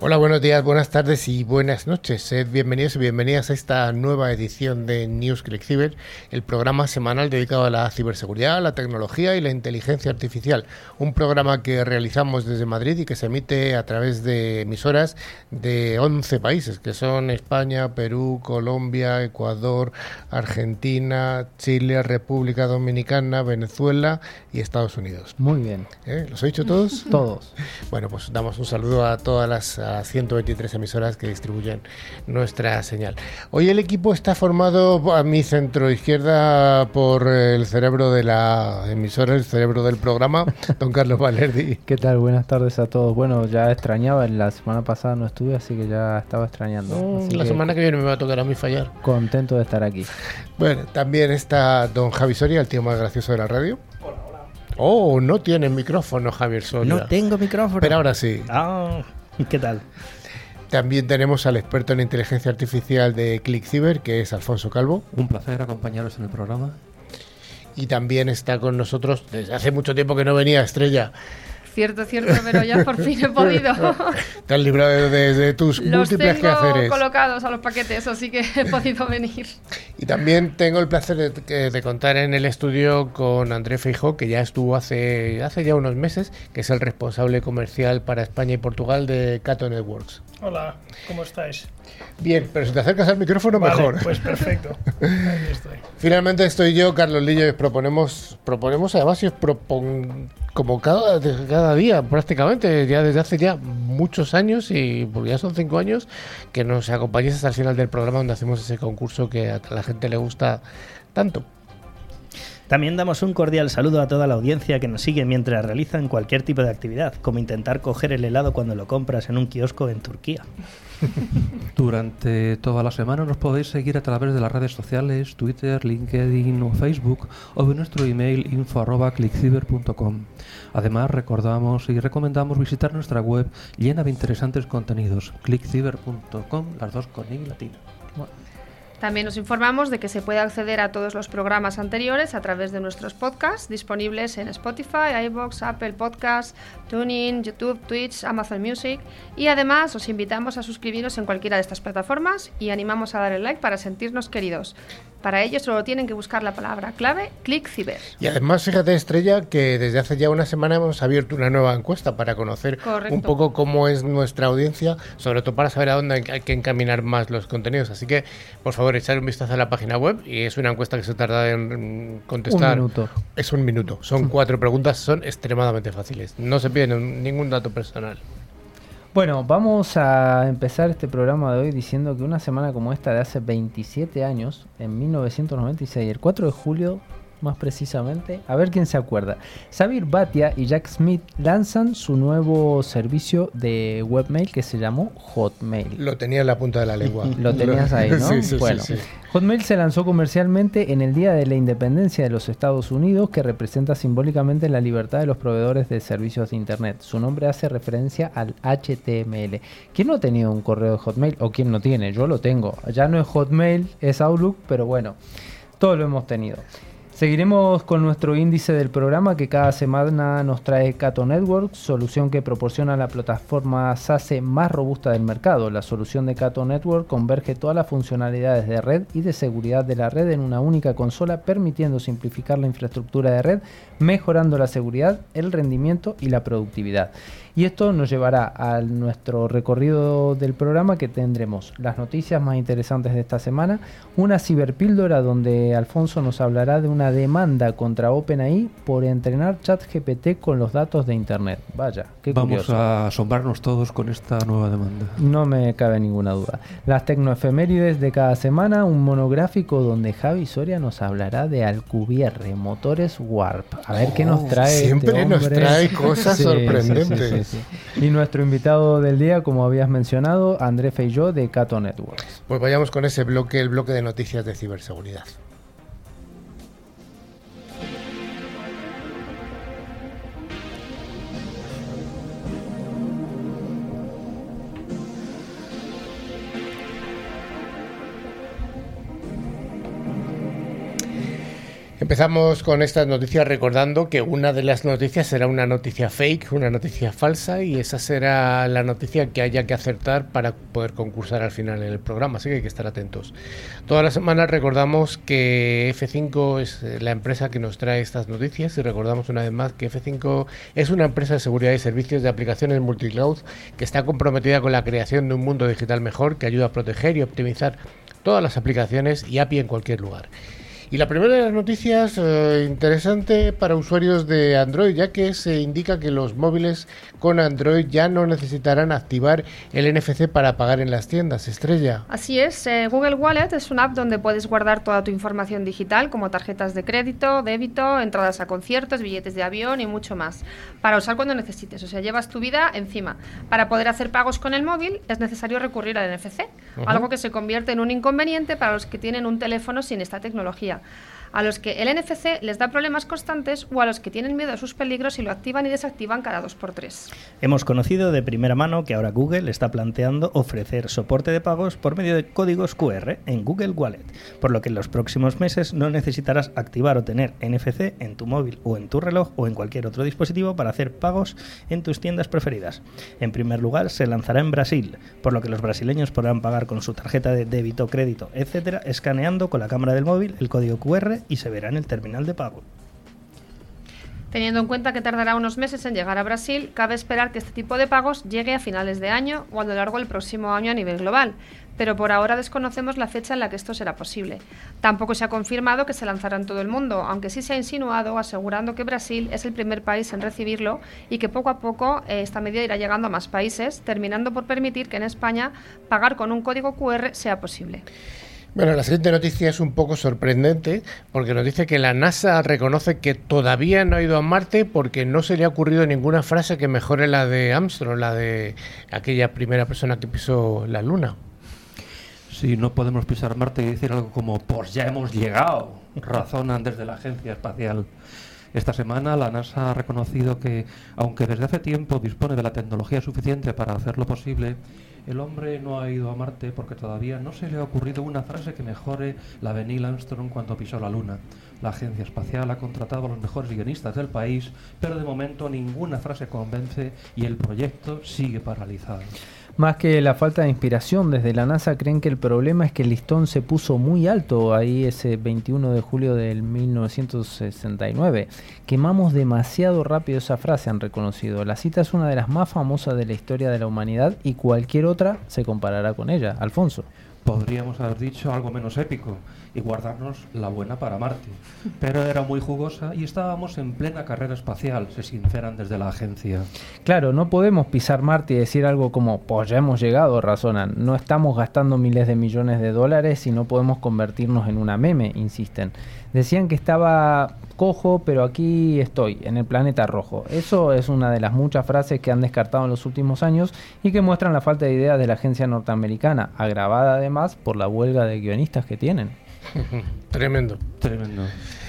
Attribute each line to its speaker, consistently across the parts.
Speaker 1: Hola, buenos días, buenas tardes y buenas noches. Sed bienvenidos y bienvenidas a esta nueva edición de News Click Cyber, el programa semanal dedicado a la ciberseguridad, la tecnología y la inteligencia artificial. Un programa que realizamos desde Madrid y que se emite a través de emisoras de 11 países, que son España, Perú, Colombia, Ecuador, Argentina, Chile, República Dominicana, Venezuela y Estados Unidos.
Speaker 2: Muy bien.
Speaker 1: ¿Los he dicho todos?
Speaker 2: Todos.
Speaker 1: Bueno, pues damos un saludo a todas las 123 emisoras que distribuyen nuestra señal. Hoy el equipo está formado a mi centro izquierda por el cerebro de la emisora, el cerebro del programa, don Carlos Valerdi.
Speaker 2: ¿Qué tal? Buenas tardes a todos. Bueno, ya extrañaba, la semana pasada no estuve, así que ya estaba extrañando.
Speaker 1: La semana que viene me va a tocar a mí fallar.
Speaker 2: Contento de estar aquí.
Speaker 1: Bueno, también está don Javi Soria, el tío más gracioso de la radio. Oh, no tiene micrófono, Javier Soria.
Speaker 3: No tengo micrófono.
Speaker 1: Pero ahora sí.
Speaker 3: ¿Qué tal?
Speaker 1: También tenemos al experto en inteligencia artificial de Click Cyber, que es Alfonso Calvo.
Speaker 4: Un placer acompañaros en el programa.
Speaker 1: Y también está con nosotros, desde hace mucho tiempo que no venía, Estrella.
Speaker 5: Cierto, pero ya por fin he podido.
Speaker 1: Te has librado de tus múltiples quehaceres.
Speaker 5: Los tengo colocados a los paquetes, así que he podido venir.
Speaker 1: Y también tengo el placer de contar en el estudio con André Feijóo, que ya estuvo hace ya unos meses, que es el responsable comercial para España y Portugal de Cato Networks.
Speaker 6: Hola, ¿cómo estáis?
Speaker 1: Bien, pero si te acercas al micrófono, vale, mejor.
Speaker 6: Pues perfecto. Ahí estoy.
Speaker 1: Finalmente estoy yo, Carlos Lillo, y proponemos además, y os como cada día prácticamente, ya desde hace ya muchos años, y porque ya son 5 años, que nos acompañéis hasta el final del programa donde hacemos ese concurso que a la gente le gusta tanto.
Speaker 3: También damos un cordial saludo a toda la audiencia que nos sigue mientras realizan cualquier tipo de actividad, como intentar coger el helado cuando lo compras en un kiosco en Turquía.
Speaker 4: Durante toda la semana nos podéis seguir a través de las redes sociales, Twitter, LinkedIn o Facebook, o de nuestro email info@clickcyber.com. Además, recordamos y recomendamos visitar nuestra web llena de interesantes contenidos, clickcyber.com, las dos con i latina.
Speaker 5: También os informamos de que se puede acceder a todos los programas anteriores a través de nuestros podcasts disponibles en Spotify, iVoox, Apple Podcasts, TuneIn, YouTube, Twitch, Amazon Music, y además os invitamos a suscribiros en cualquiera de estas plataformas y animamos a dar el like para sentirnos queridos. Para ello solo tienen que buscar la palabra clave Click Cyber.
Speaker 1: Y además, fíjate, Estrella, que desde hace ya una semana hemos abierto una nueva encuesta para conocer un poco cómo es nuestra audiencia, sobre todo para saber a dónde hay que encaminar más los contenidos. Así que, por favor, echad un vistazo a la página web, y es una encuesta que se tarda en contestar.
Speaker 2: Un minuto.
Speaker 1: Es un minuto. Son 4 preguntas, son extremadamente fáciles. No se pide ningún dato personal.
Speaker 2: Bueno, vamos a empezar este programa de hoy diciendo que una semana como esta de hace 27 años, en 1996, el 4 de julio, más precisamente, a ver quién se acuerda, Sabir Bhatia y Jack Smith lanzan su nuevo servicio de webmail que se llamó Hotmail.
Speaker 1: Lo tenía en la punta de la lengua.
Speaker 2: Lo tenías ahí, ¿no?
Speaker 1: Sí,
Speaker 2: bueno.
Speaker 1: sí.
Speaker 2: Hotmail se lanzó comercialmente en el Día de la Independencia de los Estados Unidos, que representa simbólicamente la libertad de los proveedores de servicios de Internet. Su nombre hace referencia al HTML. ¿Quién no ha tenido un correo de Hotmail? ¿O quién no tiene? Yo lo tengo. Ya no es Hotmail, es Outlook, pero bueno, todos lo hemos tenido. Seguiremos con nuestro índice del programa que cada semana nos trae Cato Networks, solución que proporciona la plataforma SaaS más robusta del mercado. La solución de Cato Network converge todas las funcionalidades de red y de seguridad de la red en una única consola, permitiendo simplificar la infraestructura de red, mejorando la seguridad, el rendimiento y la productividad. Y esto nos llevará a nuestro recorrido del programa, que tendremos las noticias más interesantes de esta semana, una ciberpíldora donde Alfonso nos hablará de una demanda contra OpenAI por entrenar ChatGPT con los datos de Internet. Vaya, qué curioso.
Speaker 4: Vamos a asombrarnos todos con esta nueva demanda.
Speaker 2: No me cabe ninguna duda. Las tecnoefemérides de cada semana, un monográfico donde Javi Soria nos hablará de Alcubierre, motores Warp. A ver qué nos trae
Speaker 1: siempre
Speaker 2: este hombre.
Speaker 1: Nos trae cosas sorprendentes.
Speaker 2: Sí. Y nuestro invitado del día, como habías mencionado, André Feijóo de Cato Networks.
Speaker 1: Pues vayamos con ese bloque, el bloque de noticias de ciberseguridad. Empezamos con estas noticias recordando que una de las noticias será una noticia fake, una noticia falsa, y esa será la noticia que haya que acertar para poder concursar al final en el programa, así que hay que estar atentos. Todas las semanas recordamos que F5 es la empresa que nos trae estas noticias, y recordamos una vez más que F5 es una empresa de seguridad y servicios de aplicaciones multicloud que está comprometida con la creación de un mundo digital mejor que ayuda a proteger y optimizar todas las aplicaciones y API en cualquier lugar. Y la primera de las noticias interesante para usuarios de Android, ya que se indica que los móviles con Android ya no necesitarán activar el NFC para pagar en las tiendas. Estrella.
Speaker 5: Así es, Google Wallet es una app donde puedes guardar toda tu información digital, como tarjetas de crédito, débito, entradas a conciertos, billetes de avión y mucho más, para usar cuando necesites. O sea, llevas tu vida encima. Para poder hacer pagos con el móvil es necesario recurrir al NFC, algo que se convierte en un inconveniente para los que tienen un teléfono sin esta tecnología, a los que el NFC les da problemas constantes o a los que tienen miedo a sus peligros y lo activan y desactivan cada 2x3.
Speaker 3: Hemos conocido de primera mano que ahora Google está planteando ofrecer soporte de pagos por medio de códigos QR en Google Wallet, por lo que en los próximos meses no necesitarás activar o tener NFC en tu móvil o en tu reloj o en cualquier otro dispositivo para hacer pagos en tus tiendas preferidas. En primer lugar, se lanzará en Brasil, por lo que los brasileños podrán pagar con su tarjeta de débito, crédito, etcétera, escaneando con la cámara del móvil el código QR y se verá en el terminal de pago.
Speaker 5: Teniendo en cuenta que tardará unos meses en llegar a Brasil, cabe esperar que este tipo de pagos llegue a finales de año o a lo largo del próximo año a nivel global, pero por ahora desconocemos la fecha en la que esto será posible. Tampoco se ha confirmado que se lanzará en todo el mundo, aunque sí se ha insinuado asegurando que Brasil es el primer país en recibirlo y que poco a poco esta medida irá llegando a más países, terminando por permitir que en España pagar con un código QR sea posible.
Speaker 1: Bueno, la siguiente noticia es un poco sorprendente porque nos dice que la NASA reconoce que todavía no ha ido a Marte porque no se le ha ocurrido ninguna frase que mejore la de Armstrong, la de aquella primera persona que pisó la Luna.
Speaker 4: Sí, no podemos pisar Marte y decir algo como pues ya hemos llegado, razonan desde la Agencia Espacial. Esta semana la NASA ha reconocido que, aunque desde hace tiempo dispone de la tecnología suficiente para hacerlo posible, el hombre no ha ido a Marte porque todavía no se le ha ocurrido una frase que mejore la de Neil Armstrong cuando pisó la Luna. La Agencia Espacial ha contratado a los mejores guionistas del país, pero de momento ninguna frase convence y el proyecto sigue paralizado.
Speaker 2: Más que la falta de inspiración, desde la NASA creen que el problema es que el listón se puso muy alto ahí ese 21 de julio del 1969. Quemamos demasiado rápido esa frase, han reconocido. La cita es una de las más famosas de la historia de la humanidad y cualquier otra se comparará con ella. Alfonso.
Speaker 4: Podríamos haber dicho algo menos épico y guardarnos la buena para Marte, pero era muy jugosa y estábamos en plena carrera espacial, se sinceran desde la agencia.
Speaker 2: Claro, no podemos pisar Marte y decir algo como pues ya hemos llegado, razonan. No estamos gastando miles de millones de dólares y no podemos convertirnos en una meme, insisten. Decían que estaba cojo, pero aquí estoy, en el planeta rojo. Eso es una de las muchas frases que han descartado en los últimos años y que muestran la falta de ideas de la agencia norteamericana, agravada además por la huelga de guionistas que tienen.
Speaker 1: Tremendo.
Speaker 4: Tremendo.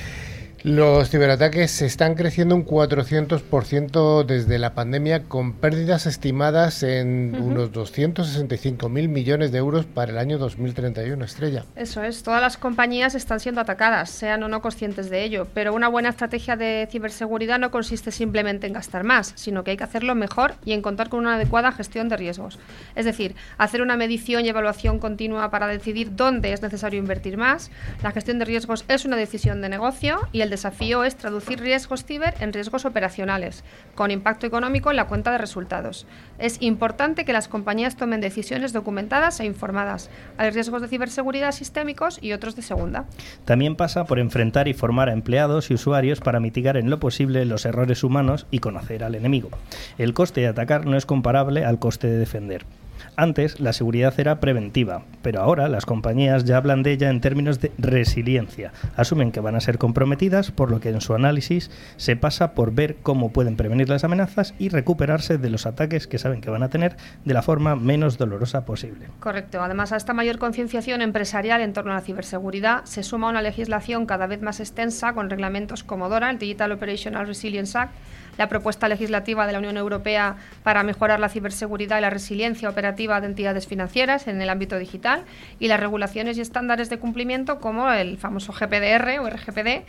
Speaker 1: Los ciberataques están creciendo un 400% desde la pandemia, con pérdidas estimadas en unos 265.000 millones de euros para el año 2031. Estrella.
Speaker 5: Eso es, todas las compañías están siendo atacadas, sean o no conscientes de ello, pero una buena estrategia de ciberseguridad no consiste simplemente en gastar más, sino que hay que hacerlo mejor y en contar con una adecuada gestión de riesgos. Es decir, hacer una medición y evaluación continua para decidir dónde es necesario invertir más. La gestión de riesgos es una decisión de negocio y el desafío es traducir riesgos ciber en riesgos operacionales, con impacto económico en la cuenta de resultados. Es importante que las compañías tomen decisiones documentadas e informadas. Hay riesgos de ciberseguridad sistémicos y otros de segunda.
Speaker 3: También pasa por enfrentar y formar a empleados y usuarios para mitigar en lo posible los errores humanos y conocer al enemigo. El coste de atacar no es comparable al coste de defender. Antes, la seguridad era preventiva, pero ahora las compañías ya hablan de ella en términos de resiliencia. Asumen que van a ser comprometidas, por lo que en su análisis se pasa por ver cómo pueden prevenir las amenazas y recuperarse de los ataques que saben que van a tener de la forma menos dolorosa posible.
Speaker 5: Correcto. Además, a esta mayor concienciación empresarial en torno a la ciberseguridad se suma una legislación cada vez más extensa con reglamentos como DORA, el Digital Operational Resilience Act, la propuesta legislativa de la Unión Europea para mejorar la ciberseguridad y la resiliencia operativa de entidades financieras en el ámbito digital y las regulaciones y estándares de cumplimiento como el famoso GPDR o RGPD,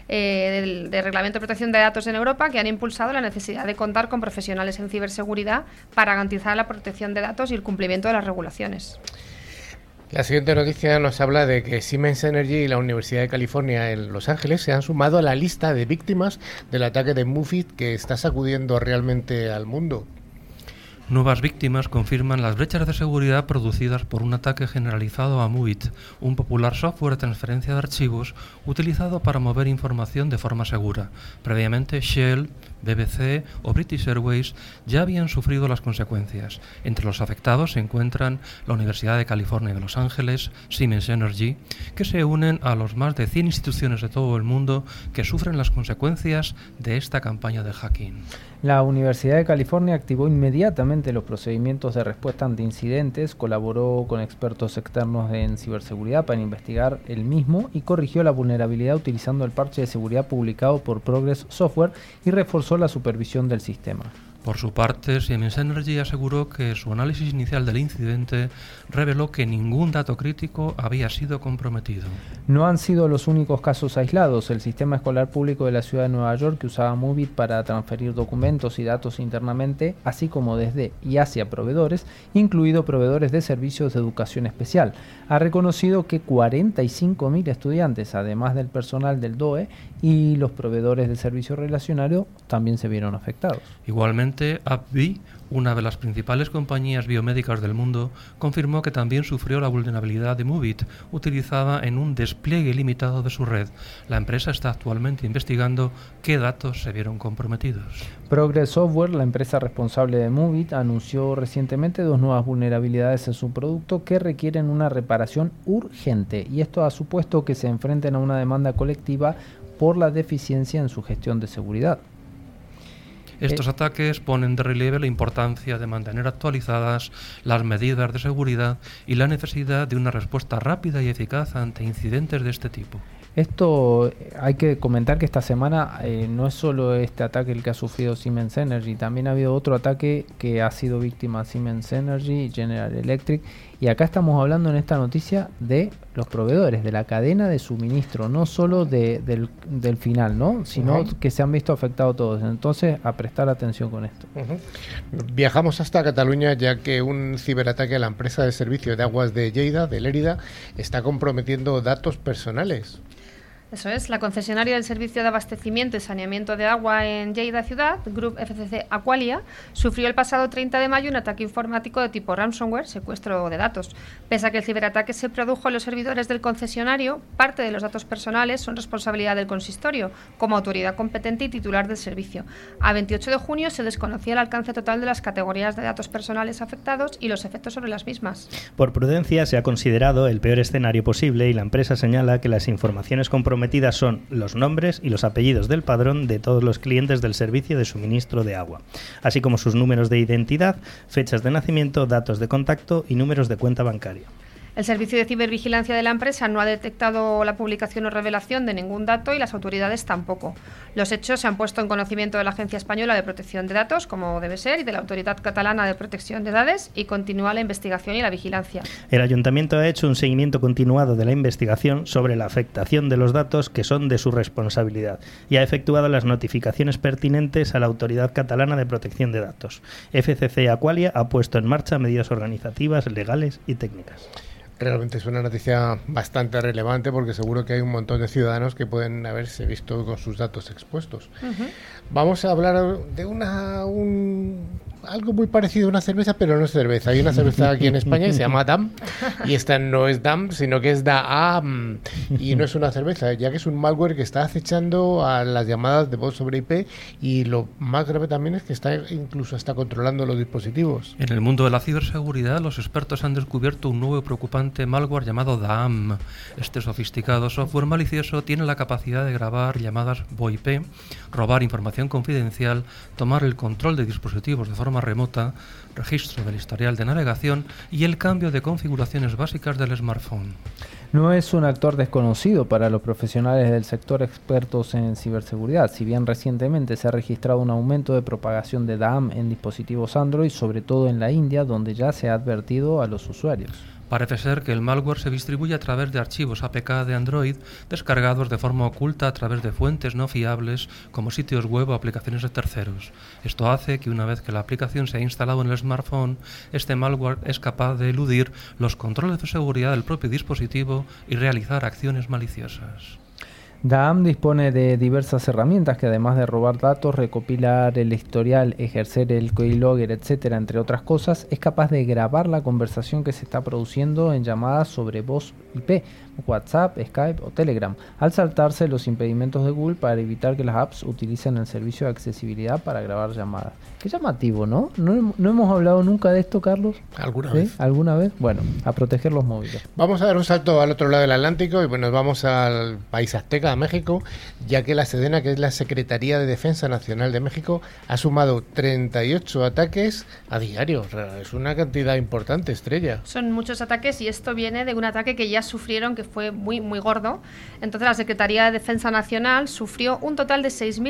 Speaker 5: del Reglamento de Protección de Datos en Europa, que han impulsado la necesidad de contar con profesionales en ciberseguridad para garantizar la protección de datos y el cumplimiento de las regulaciones.
Speaker 1: La siguiente noticia nos habla de que Siemens Energy y la Universidad de California en Los Ángeles se han sumado a la lista de víctimas del ataque de Movit que está sacudiendo realmente al mundo.
Speaker 4: Nuevas víctimas confirman las brechas de seguridad producidas por un ataque generalizado a Movit, un popular software de transferencia de archivos utilizado para mover información de forma segura. Previamente, Shell, BBC o British Airways ya habían sufrido las consecuencias. Entre los afectados se encuentran la Universidad de California de Los Ángeles, Siemens Energy, que se unen a los más de 100 instituciones de todo el mundo que sufren las consecuencias de esta campaña de hacking.
Speaker 2: La Universidad de California activó inmediatamente los procedimientos de respuesta ante incidentes, colaboró con expertos externos en ciberseguridad para investigar el mismo y corrigió la vulnerabilidad utilizando el parche de seguridad publicado por Progress Software y reforzó la supervisión del sistema.
Speaker 4: Por su parte, Siemens Energy aseguró que su análisis inicial del incidente reveló que ningún dato crítico había sido comprometido.
Speaker 2: No han sido los únicos casos aislados. El sistema escolar público de la ciudad de Nueva York, que usaba Movit para transferir documentos y datos internamente, así como desde y hacia proveedores, incluido proveedores de servicios de educación especial, ha reconocido que 45.000 estudiantes, además del personal del DOE y los proveedores de servicios relacionarios, también se vieron afectados.
Speaker 4: Igualmente, AbbVie, una de las principales compañías biomédicas del mundo, confirmó que también sufrió la vulnerabilidad de Movit, utilizada en un despliegue limitado de su red. La empresa está actualmente investigando qué datos se vieron comprometidos.
Speaker 2: Progress Software, la empresa responsable de Movit, anunció recientemente 2 nuevas vulnerabilidades en su producto que requieren una reparación urgente, y esto ha supuesto que se enfrenten a una demanda colectiva por la deficiencia en su gestión de seguridad.
Speaker 4: Estos ataques ponen de relieve la importancia de mantener actualizadas las medidas de seguridad y la necesidad de una respuesta rápida y eficaz ante incidentes de este tipo.
Speaker 2: Esto hay que comentar que esta semana no es solo este ataque el que ha sufrido Siemens Energy, también ha habido otro ataque que ha sido víctima Siemens Energy, General Electric, y acá estamos hablando en esta noticia de los proveedores, de la cadena de suministro, no solo del final, ¿no? Sino que se han visto afectados todos. Entonces, a prestar atención con esto.
Speaker 1: Viajamos hasta Cataluña, ya que un ciberataque a la empresa de servicio de aguas de Lleida, de Lérida, está comprometiendo datos personales.
Speaker 5: Eso es, la concesionaria del servicio de abastecimiento y saneamiento de agua en Lleida ciudad, Group FCC Aqualia, sufrió el pasado 30 de mayo un ataque informático de tipo ransomware, secuestro de datos. Pese a que el ciberataque se produjo en los servidores del concesionario, parte de los datos personales son responsabilidad del consistorio, como autoridad competente y titular del servicio. A 28 de junio se desconocía el alcance total de las categorías de datos personales afectados y los efectos sobre las mismas.
Speaker 3: Por prudencia se ha considerado el peor escenario posible y la empresa señala que las informaciones comprometidas son los nombres y los apellidos del padrón de todos los clientes del servicio de suministro de agua, así como sus números de identidad, fechas de nacimiento, datos de contacto y números de cuenta bancaria.
Speaker 5: El servicio de cibervigilancia de la empresa no ha detectado la publicación o revelación de ningún dato y las autoridades tampoco. Los hechos se han puesto en conocimiento de la Agencia Española de Protección de Datos, como debe ser, y de la Autoridad Catalana de Protección de Datos, y continúa la investigación y la vigilancia.
Speaker 3: El Ayuntamiento ha hecho un seguimiento continuado de la investigación sobre la afectación de los datos que son de su responsabilidad y ha efectuado las notificaciones pertinentes a la Autoridad Catalana de Protección de Datos. FCC Aqualia ha puesto en marcha medidas organizativas, legales y técnicas.
Speaker 1: Realmente es una noticia bastante relevante porque seguro que hay un montón de ciudadanos que pueden haberse visto con sus datos expuestos. Vamos a hablar de algo muy parecido a una cerveza, pero no es cerveza. Hay una cerveza aquí en España que se llama DAM, y esta no es DAM, sino que es DAAM, y no es una cerveza, ya que es un malware que está acechando a las llamadas de voz sobre IP, y lo más grave también es que incluso está controlando los dispositivos.
Speaker 4: En el mundo de la ciberseguridad, los expertos han descubierto un nuevo y preocupante malware llamado DAAM. Este sofisticado software malicioso tiene la capacidad de grabar llamadas VoIP, robar información confidencial, tomar el control de dispositivos de forma forma remota, registro del historial de navegación y el cambio de configuraciones básicas del smartphone.
Speaker 2: No es un actor desconocido para los profesionales del sector expertos en ciberseguridad, si bien recientemente se ha registrado un aumento de propagación de DAM en dispositivos Android, sobre todo en la India, donde ya se ha advertido a los usuarios.
Speaker 4: Parece ser que el malware se distribuye a través de archivos APK de Android descargados de forma oculta a través de fuentes no fiables como sitios web o aplicaciones de terceros. Esto hace que una vez que la aplicación se ha instalado en el smartphone, este malware es capaz de eludir los controles de seguridad del propio dispositivo y realizar acciones maliciosas.
Speaker 2: DAM dispone de diversas herramientas que, además de robar datos, recopilar el historial, ejercer el keylogger, etc., entre otras cosas, es capaz de grabar la conversación que se está produciendo en llamadas sobre voz IP, WhatsApp, Skype o Telegram, al saltarse los impedimentos de Google para evitar que las apps utilicen el servicio de accesibilidad para grabar llamadas. Qué llamativo, ¿no? ¿No hemos hablado nunca de esto, Carlos?
Speaker 1: ¿Alguna
Speaker 2: ¿Sí?
Speaker 1: vez?
Speaker 2: ¿Alguna vez? Bueno, a proteger los móviles.
Speaker 1: Vamos a dar un salto al otro lado del Atlántico y bueno, nos vamos al país azteca, a México, ya que la SEDENA, que es la Secretaría de Defensa Nacional de México, ha sumado 38 ataques a diario. Es una cantidad importante, Estrella.
Speaker 5: Son muchos ataques y esto viene de un ataque que ya sufrieron, que fue muy gordo. Entonces la Secretaría de Defensa Nacional sufrió un total de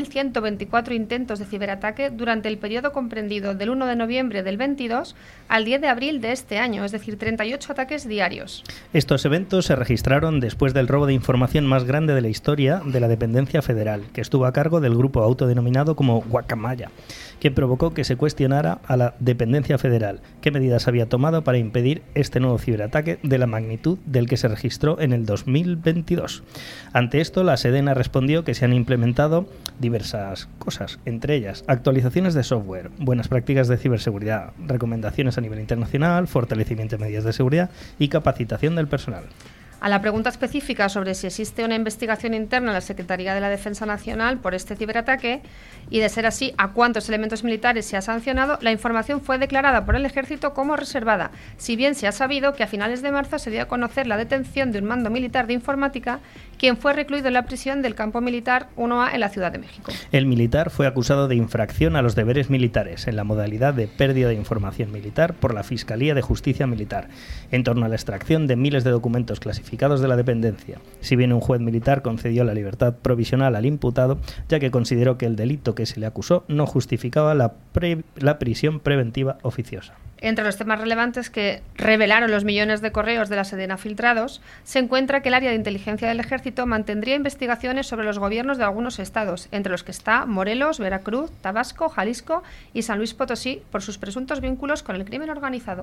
Speaker 5: 6.124 intentos de ciberataque durante el periodo comprendido del 1 de noviembre del 22 al 10 de abril de este año, es decir, 38 ataques diarios.
Speaker 3: Estos eventos se registraron después del robo de información más grande de la historia de la dependencia federal, que estuvo a cargo del grupo autodenominado como Guacamaya, que provocó que se cuestionara a la dependencia federal qué medidas había tomado para impedir este nuevo ciberataque de la magnitud del que se registró en el 2022. Ante esto, la SEDENA respondió que se han implementado diversas cosas, entre ellas actualizaciones de software, buenas prácticas de ciberseguridad, recomendaciones a nivel internacional, fortalecimiento de medidas de seguridad y capacitación del personal.
Speaker 5: A la pregunta específica sobre si existe una investigación interna en la Secretaría de la Defensa Nacional por este ciberataque y, de ser así, a cuántos elementos militares se ha sancionado, la información fue declarada por el Ejército como reservada, si bien se ha sabido que a finales de marzo se dio a conocer la detención de un mando militar de informática, quien fue recluido en la prisión del campo militar 1A en la Ciudad de México.
Speaker 3: El militar fue acusado de infracción a los deberes militares en la modalidad de pérdida de información militar por la Fiscalía de Justicia Militar, en torno a la extracción de miles de documentos clasificados de la dependencia, si bien un juez militar concedió la libertad provisional al imputado, ya que consideró que el delito que se le acusó no justificaba la prisión preventiva oficiosa.
Speaker 5: Entre los temas relevantes que revelaron los millones de correos de la SEDENA filtrados, se encuentra que el área de inteligencia del Ejército mantendría investigaciones sobre los gobiernos de algunos estados, entre los que está Morelos, Veracruz, Tabasco, Jalisco y San Luis Potosí, por sus presuntos vínculos con el crimen organizado.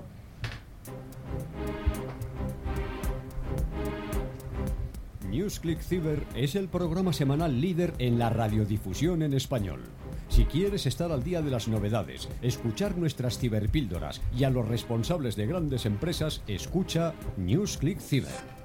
Speaker 7: NewsClick Cyber es el programa semanal líder en la radiodifusión en español. Si quieres estar al día de las novedades, escuchar nuestras ciberpíldoras y a los responsables de grandes empresas, escucha NewsClick Cyber.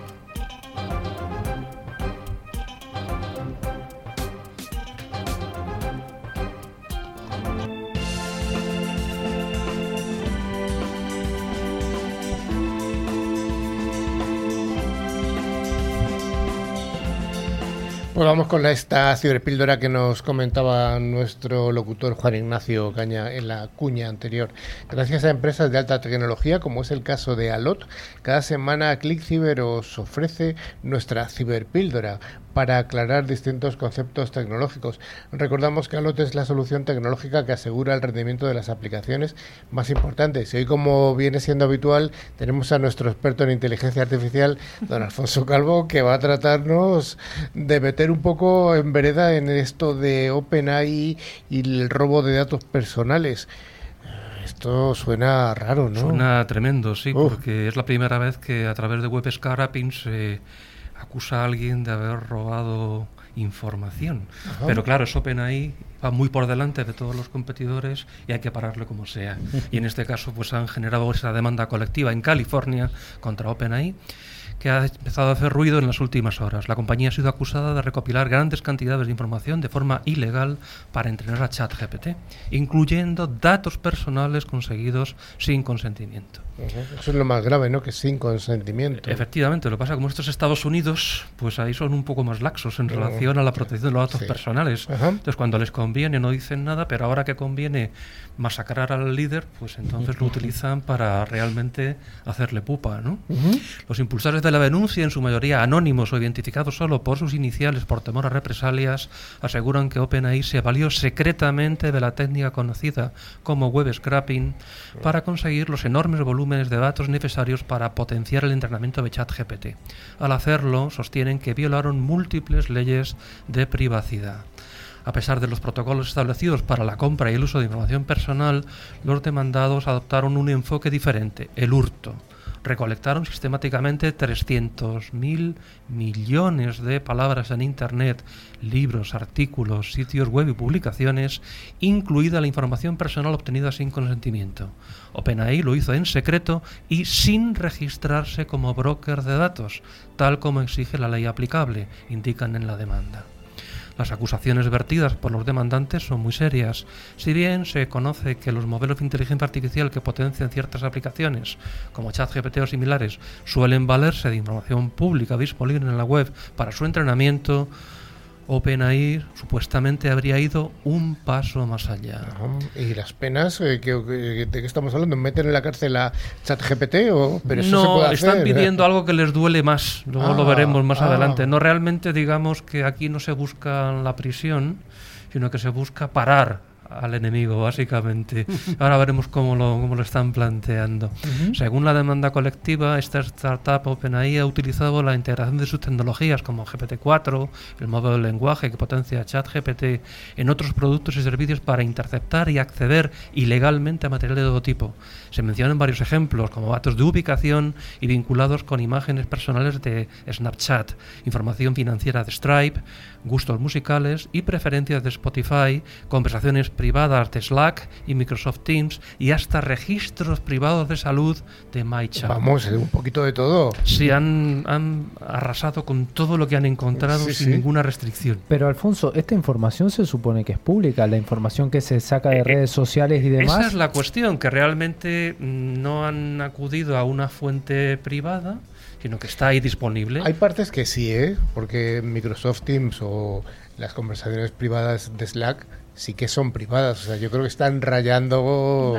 Speaker 1: Pues vamos con esta ciberpíldora que nos comentaba nuestro locutor Juan Ignacio Caña en la cuña anterior. Gracias a empresas de alta tecnología, como es el caso de Alot, cada semana ClickCiber os ofrece nuestra ciberpíldora para aclarar distintos conceptos tecnológicos. Recordamos que Alot es la solución tecnológica que asegura el rendimiento de las aplicaciones más importantes. Y hoy, como viene siendo habitual, tenemos a nuestro experto en inteligencia artificial, don Alfonso Calvo, que va a tratarnos de meter un poco en vereda en esto de OpenAI y el robo de datos personales. Esto suena raro, ¿no?
Speaker 4: Suena tremendo, sí, porque es la primera vez que a través de web scraping se acusa a alguien de haber robado información. Ajá. Pero claro, es OpenAI, va muy por delante de todos los competidores y hay que pararlo como sea. Y en este caso pues han generado esa demanda colectiva en California contra OpenAI, que ha empezado a hacer ruido en las últimas horas. La compañía ha sido acusada de recopilar grandes cantidades de información de forma ilegal para entrenar a ChatGPT, incluyendo datos personales conseguidos sin consentimiento.
Speaker 1: Eso es lo más grave, ¿no? Que sin consentimiento.
Speaker 4: Efectivamente, lo que pasa como estos Estados Unidos, pues ahí son un poco más laxos en relación a la protección de los datos personales. Entonces, cuando les conviene no dicen nada, pero ahora que conviene masacrar al líder, pues entonces lo utilizan para realmente hacerle pupa, ¿no? Los impulsores de la denuncia, en su mayoría anónimos o identificados solo por sus iniciales por temor a represalias, aseguran que OpenAI se valió secretamente de la técnica conocida como web scraping para conseguir los enormes volúmenes de datos necesarios para potenciar el entrenamiento de ChatGPT. Al hacerlo, sostienen que violaron múltiples leyes de privacidad. A pesar de los protocolos establecidos para la compra y el uso de información personal, los demandados adoptaron un enfoque diferente, el hurto. Recolectaron sistemáticamente 300.000 millones de palabras en Internet, libros, artículos, sitios web y publicaciones, incluida la información personal obtenida sin consentimiento. OpenAI lo hizo en secreto y sin registrarse como broker de datos, tal como exige la ley aplicable, indican en la demanda. Las acusaciones vertidas por los demandantes son muy serias. Si bien se conoce que los modelos de inteligencia artificial que potencian ciertas aplicaciones, como ChatGPT o similares, suelen valerse de información pública disponible en la web para su entrenamiento, OpenAI supuestamente habría ido un paso más allá.
Speaker 1: ¿Y las penas? ¿De qué estamos hablando? ¿Meten en la cárcel a ChatGPT? Pero eso
Speaker 4: no,
Speaker 1: se puede
Speaker 4: están
Speaker 1: hacer.
Speaker 4: pidiendo algo que les duele más. Luego lo veremos más adelante. No, realmente digamos que aquí no se busca la prisión, sino que se busca parar al enemigo, básicamente. Ahora veremos cómo lo están planteando. Según la demanda colectiva, esta startup OpenAI ha utilizado la integración de sus tecnologías como GPT-4, el modelo de lenguaje que potencia ChatGPT, en otros productos y servicios para interceptar y acceder ilegalmente a material de todo tipo. Se mencionan varios ejemplos, como datos de ubicación y vinculados con imágenes personales de Snapchat, información financiera de Stripe, gustos musicales y preferencias de Spotify, conversaciones privadas de Slack y Microsoft Teams y hasta registros privados de salud de MyChart.
Speaker 1: Vamos, un poquito de todo.
Speaker 4: Sí, han arrasado con todo lo que han encontrado sin ninguna restricción.
Speaker 2: Pero Alfonso, esta información se supone que es pública, la información que se saca de redes sociales y demás.
Speaker 4: Esa es la cuestión, que realmente no han acudido a una fuente privada, sino que está ahí disponible.
Speaker 1: Hay partes que sí, porque Microsoft Teams o las conversaciones privadas de Slack sí que son privadas. O sea, yo creo que están rayando...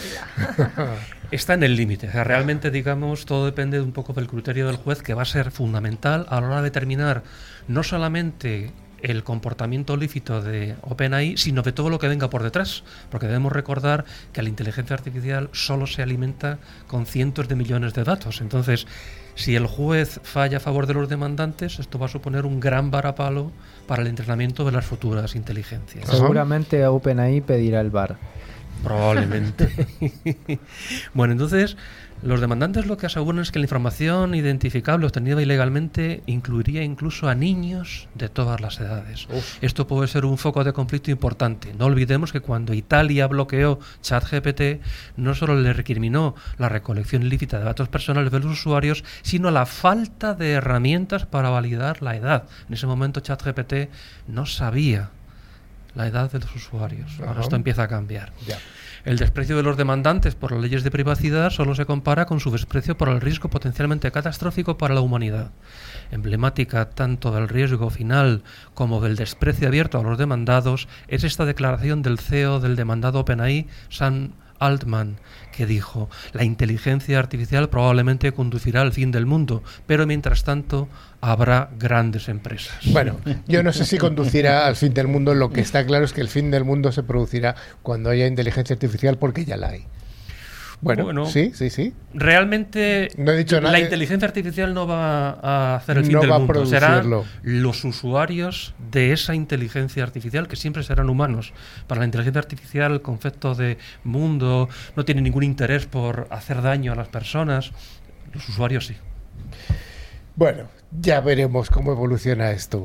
Speaker 4: Está en el límite. O sea, realmente, digamos, todo depende un poco del criterio del juez, que va a ser fundamental a la hora de determinar no solamente el comportamiento lícito de OpenAI, sino de todo lo que venga por detrás, porque debemos recordar que la inteligencia artificial solo se alimenta con cientos de millones de datos. Entonces, si el juez falla a favor de los demandantes, esto va a suponer un gran varapalo para el entrenamiento de las futuras inteligencias.
Speaker 2: Seguramente OpenAI pedirá el VAR.
Speaker 4: Probablemente. Bueno, entonces, los demandantes lo que aseguran es que la información identificable obtenida ilegalmente incluiría incluso a niños de todas las edades. Esto puede ser un foco de conflicto importante. No olvidemos que cuando Italia bloqueó ChatGPT, no solo le recriminó la recolección ilícita de datos personales de los usuarios, sino la falta de herramientas para validar la edad. En ese momento ChatGPT no sabía la edad de los usuarios. Ahora esto empieza a cambiar.
Speaker 1: Ya.
Speaker 4: El desprecio de los demandantes por las leyes de privacidad solo se compara con su desprecio por el riesgo potencialmente catastrófico para la humanidad. Emblemática tanto del riesgo final como del desprecio abierto a los demandados es esta declaración del CEO del demandado OpenAI, Sam Altman, que dijo: la inteligencia artificial probablemente conducirá al fin del mundo, pero mientras tanto habrá grandes empresas.
Speaker 1: Bueno, yo no sé si conducirá al fin del mundo. Lo que está claro es que el fin del mundo se producirá cuando haya inteligencia artificial, porque ya la hay. Bueno, sí.
Speaker 4: Realmente
Speaker 1: no he dicho nada.
Speaker 4: La inteligencia artificial no va a hacer el fin
Speaker 1: no
Speaker 4: del
Speaker 1: va
Speaker 4: mundo.
Speaker 1: A producirlo.
Speaker 4: Serán los usuarios de esa inteligencia artificial, que siempre serán humanos. Para la inteligencia artificial el concepto de mundo no tiene ningún interés por hacer daño a las personas. Los usuarios sí.
Speaker 1: Bueno, ya veremos cómo evoluciona esto.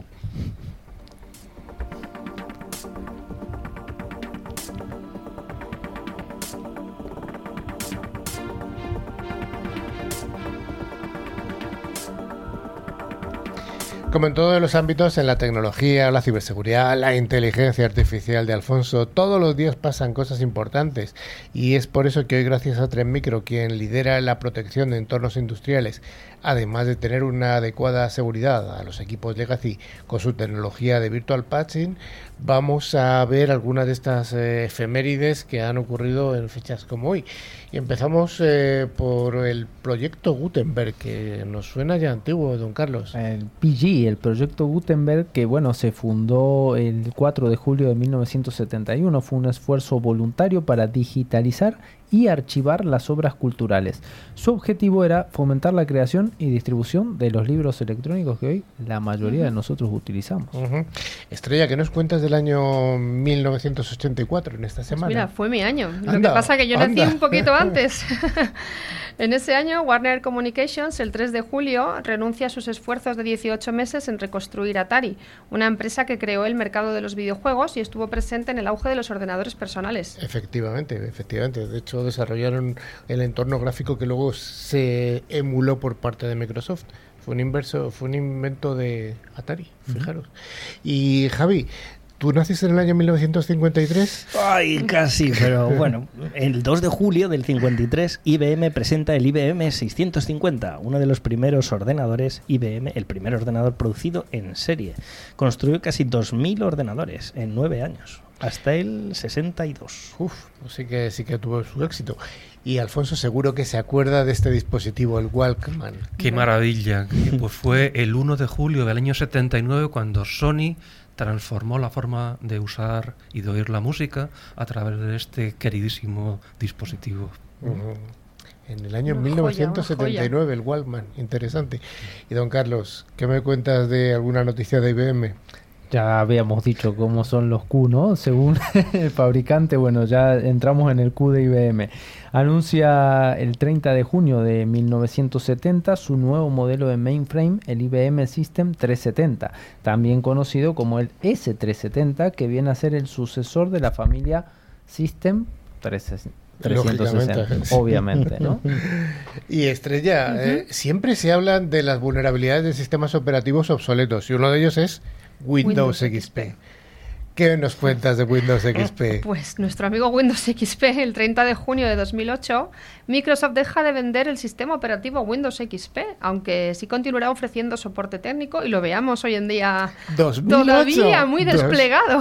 Speaker 1: Como en todos los ámbitos, en la tecnología, la ciberseguridad, la inteligencia artificial de Alfonso, todos los días pasan cosas importantes y es por eso que hoy, gracias a Trend Micro, quien lidera la protección de entornos industriales, además de tener una adecuada seguridad a los equipos legacy con su tecnología de virtual patching, vamos a ver algunas de estas efemérides que han ocurrido en fechas como hoy. Y empezamos por el proyecto Gutenberg, que nos suena ya antiguo, don Carlos.
Speaker 2: El PG, el proyecto Gutenberg, que bueno, se fundó el 4 de julio de 1971, fue un esfuerzo voluntario para digitalizar y archivar las obras culturales. Su objetivo era fomentar la creación y distribución de los libros electrónicos que hoy la mayoría de nosotros utilizamos.
Speaker 1: Estrella, ¿qué nos cuentas del año 1984 en esta semana?
Speaker 5: Pues mira, fue mi año. Lo
Speaker 1: Anda,
Speaker 5: que pasa es que yo nací
Speaker 1: anda.
Speaker 5: un poquito antes. En ese año, Warner Communications, el 3 de julio, renuncia a sus esfuerzos de 18 meses en reconstruir Atari, una empresa que creó el mercado de los videojuegos y estuvo presente en el auge de los ordenadores personales.
Speaker 1: Efectivamente. De hecho, desarrollaron el entorno gráfico que luego se emuló por parte de Microsoft. Fue un invento de Atari, fijaros. Y Javi, ¿tú naciste en el año 1953?
Speaker 3: Ay, casi, pero bueno. El 2 de julio del 53, IBM presenta el IBM 650, uno de los primeros ordenadores IBM, el primer ordenador producido en serie. Construyó casi 2.000 ordenadores en 9 años, hasta el 62.
Speaker 1: Pues sí que tuvo su éxito. Y Alfonso seguro que se acuerda de este dispositivo, el Walkman.
Speaker 4: ¡Qué maravilla! Pues fue el 1 de julio del año 79 cuando Sony transformó la forma de usar y de oír la música a través de este queridísimo dispositivo.
Speaker 1: En el año
Speaker 5: Una
Speaker 1: 1979,
Speaker 5: joya.
Speaker 1: el Walkman. Interesante. Y don Carlos, ¿qué me cuentas de alguna noticia de IBM?
Speaker 2: Ya habíamos dicho cómo son los Q, ¿no? Según el fabricante, bueno, ya entramos en el Q de IBM. Anuncia el 30 de junio de 1970 su nuevo modelo de mainframe, el IBM System 370, también conocido como el S370, que viene a ser el sucesor de la familia System 360, obviamente, ¿no?
Speaker 1: Y Estrella, siempre se hablan de las vulnerabilidades de sistemas operativos obsoletos y uno de ellos es Windows XP. ¿Qué nos cuentas de Windows XP?
Speaker 5: Pues nuestro amigo Windows XP, el 30 de junio de 2008, Microsoft deja de vender el sistema operativo Windows XP, aunque sí continuará ofreciendo soporte técnico y lo veamos hoy en día
Speaker 1: 2008.
Speaker 5: todavía muy desplegado.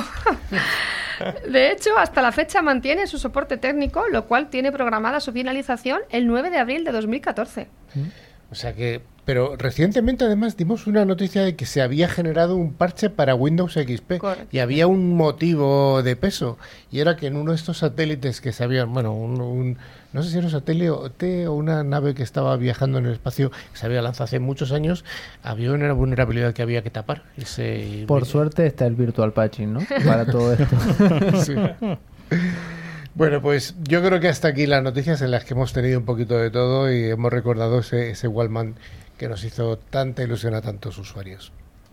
Speaker 5: De hecho, hasta la fecha mantiene su soporte técnico, lo cual tiene programada su finalización el 9 de abril de 2014.
Speaker 1: O sea que, pero recientemente además dimos una noticia de que se había generado un parche para Windows XP.
Speaker 5: Correcto.
Speaker 1: Y había un motivo de peso, y era que en uno de estos satélites que se habían, bueno, no sé si era un satélite o una nave que estaba viajando en el espacio, que se había lanzado hace muchos años, había una vulnerabilidad que había que tapar.
Speaker 2: Por suerte está el virtual patching, ¿no? Para todo esto.
Speaker 1: Sí. Bueno, pues yo creo que hasta aquí las noticias en las que hemos tenido un poquito de todo y hemos recordado ese Walkman que nos hizo tanta ilusión a tantos usuarios.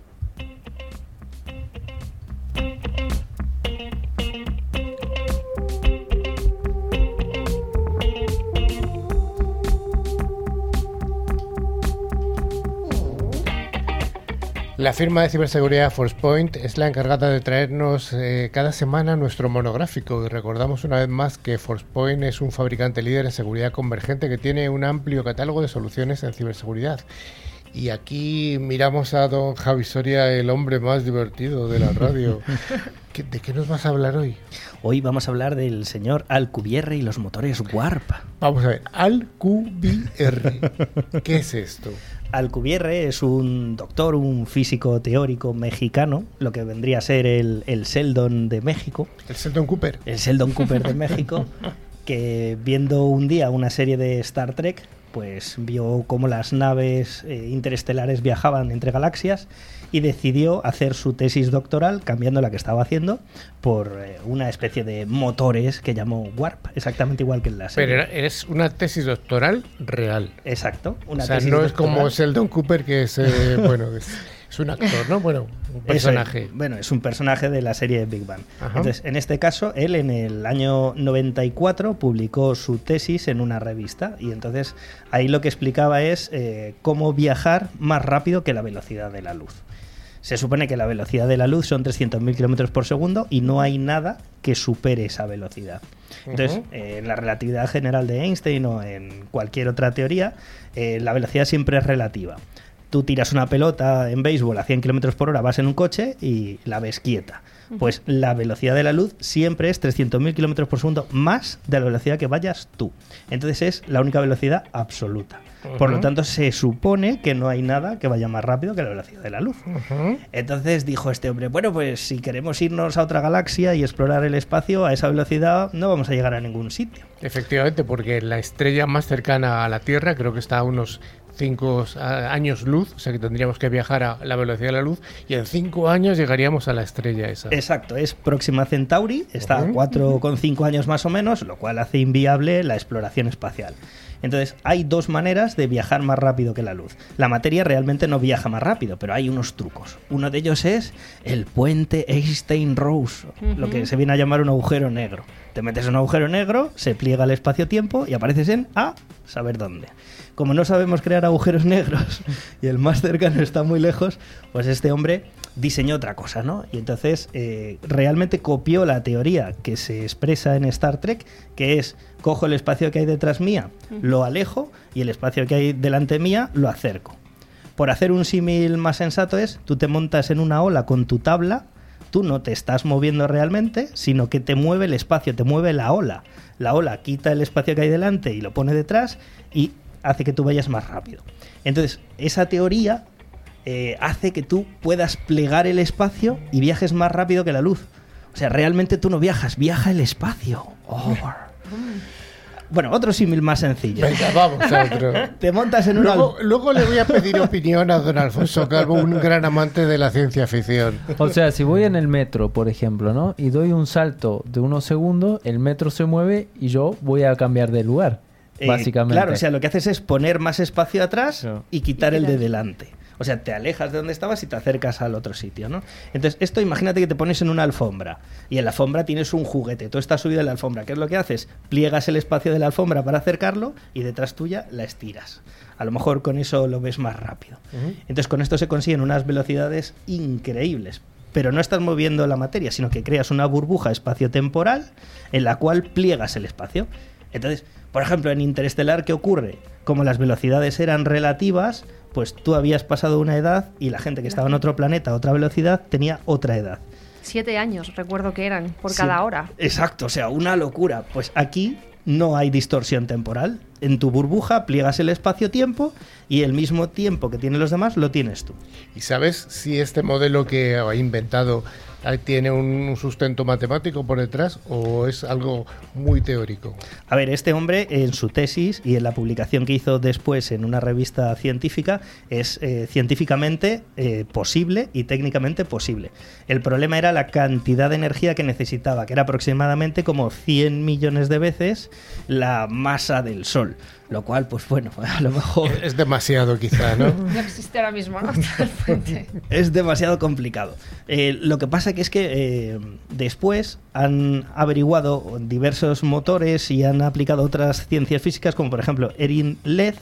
Speaker 1: La firma de ciberseguridad Forcepoint es la encargada de traernos cada semana nuestro monográfico y recordamos una vez más que Forcepoint es un fabricante líder en seguridad convergente que tiene un amplio catálogo de soluciones en ciberseguridad. Y aquí miramos a don Javi Soria, el hombre más divertido de la radio. ¿De qué nos vas a hablar hoy?
Speaker 3: Hoy vamos a hablar del señor Alcubierre y los motores Warp.
Speaker 1: Vamos a ver, Alcubierre. ¿Qué es esto?
Speaker 3: Alcubierre es un doctor, un físico teórico mexicano, lo que vendría a ser el Sheldon de México.
Speaker 1: El Sheldon Cooper.
Speaker 3: El Sheldon Cooper de México, que viendo un día una serie de Star Trek, pues vio cómo las naves interestelares viajaban entre galaxias y decidió hacer su tesis doctoral, cambiando la que estaba haciendo, por una especie de motores que llamó Warp, exactamente igual que en la serie.
Speaker 1: Pero es una tesis doctoral real.
Speaker 3: Exacto. Una
Speaker 1: O sea,
Speaker 3: tesis
Speaker 1: no es
Speaker 3: doctoral.
Speaker 1: como Sheldon Cooper, que es, bueno, es Es un actor, ¿no? Bueno, un personaje.
Speaker 3: Es un personaje de la serie Big Bang.
Speaker 1: Ajá.
Speaker 3: Entonces, en este caso, él en el año 94 publicó su tesis en una revista y entonces ahí lo que explicaba es cómo viajar más rápido que la velocidad de la luz. Se supone que la velocidad de la luz son 300.000 kilómetros por segundo y no hay nada que supere esa velocidad. Entonces, en la relatividad general de Einstein o en cualquier otra teoría, la velocidad siempre es relativa. Tú tiras una pelota en béisbol a 100 kilómetros por hora, vas en un coche y la ves quieta. Pues la velocidad de la luz siempre es 300.000 kilómetros por segundo más de la velocidad que vayas tú. Entonces es la única velocidad absoluta. Por lo tanto, se supone que no hay nada que vaya más rápido que la velocidad de la luz. Entonces dijo este hombre, bueno, pues si queremos irnos a otra galaxia y explorar el espacio a esa velocidad, no vamos a llegar a ningún sitio.
Speaker 1: Efectivamente, porque la estrella más cercana a la Tierra creo que está a unos 5 años luz, o sea que tendríamos que viajar a la velocidad de la luz y en 5 años llegaríamos a la estrella esa.
Speaker 3: Exacto, es Próxima Centauri, está a 4,5 años más o menos, lo cual hace inviable la exploración espacial. Entonces, hay dos maneras de viajar más rápido que la luz. La materia realmente no viaja más rápido, pero hay unos trucos. Uno de ellos es el puente Einstein-Rose, lo que se viene a llamar un agujero negro. Te metes en un agujero negro, se pliega el espacio-tiempo y apareces en saber dónde. Como no sabemos crear agujeros negros y el más cercano está muy lejos, pues este hombre diseñó otra cosa, ¿no? Y entonces realmente copió la teoría que se expresa en Star Trek, que es: cojo el espacio que hay detrás mía, lo alejo, y el espacio que hay delante mía lo acerco. Por hacer un símil más sensato es, tú te montas en una ola con tu tabla, tú no te estás moviendo realmente, sino que te mueve el espacio, te mueve la ola. La ola quita el espacio que hay delante y lo pone detrás y hace que tú vayas más rápido. Entonces, esa teoría hace que tú puedas plegar el espacio y viajes más rápido que la luz. O sea, realmente tú no viajas, viaja el espacio. Bueno, otro símil más sencillo.
Speaker 1: Venga, vamos a otro.
Speaker 3: Te montas en una...
Speaker 1: Luego le voy a pedir opinión a don Alfonso Calvo, un gran amante de la ciencia ficción.
Speaker 2: O sea, si voy en el metro, por ejemplo, ¿no? Y doy un salto de unos segundos, el metro se mueve y yo voy a cambiar de lugar, básicamente.
Speaker 3: Claro, o sea, lo que haces es poner más espacio atrás y quitar el de delante. O sea, te alejas de donde estabas y te acercas al otro sitio, ¿no? Entonces, esto imagínate que te pones en una alfombra y en la alfombra tienes un juguete. Tú estás subido en la alfombra. ¿Qué es lo que haces? Pliegas el espacio de la alfombra para acercarlo y detrás tuya la estiras. A lo mejor con eso lo ves más rápido. Entonces, con esto se consiguen unas velocidades increíbles. Pero no estás moviendo la materia, sino que creas una burbuja espaciotemporal en la cual pliegas el espacio. Entonces, por ejemplo, en Interestelar, ¿qué ocurre? Como las velocidades eran relativas, pues tú habías pasado una edad y la gente que estaba en otro planeta a otra velocidad tenía otra edad.
Speaker 5: 7 años, recuerdo que eran, por cada hora.
Speaker 3: Exacto, o sea, una locura. Pues aquí no hay distorsión temporal. En tu burbuja pliegas el espacio-tiempo y el mismo tiempo que tienen los demás lo tienes tú.
Speaker 1: ¿Y sabes si este modelo que ha inventado tiene un sustento matemático por detrás o es algo muy teórico?
Speaker 3: A ver, este hombre en su tesis y en la publicación que hizo después en una revista científica es científicamente posible y técnicamente posible. El problema era la cantidad de energía que necesitaba, que era aproximadamente como 100 millones de veces la masa del Sol. Lo cual, pues bueno, a lo mejor...
Speaker 1: Es demasiado quizá, ¿no?
Speaker 5: No existe ahora mismo, ¿no?
Speaker 3: Es demasiado complicado. Lo que pasa que es que después han averiguado diversos motores y han aplicado otras ciencias físicas, como por ejemplo Erin Leth,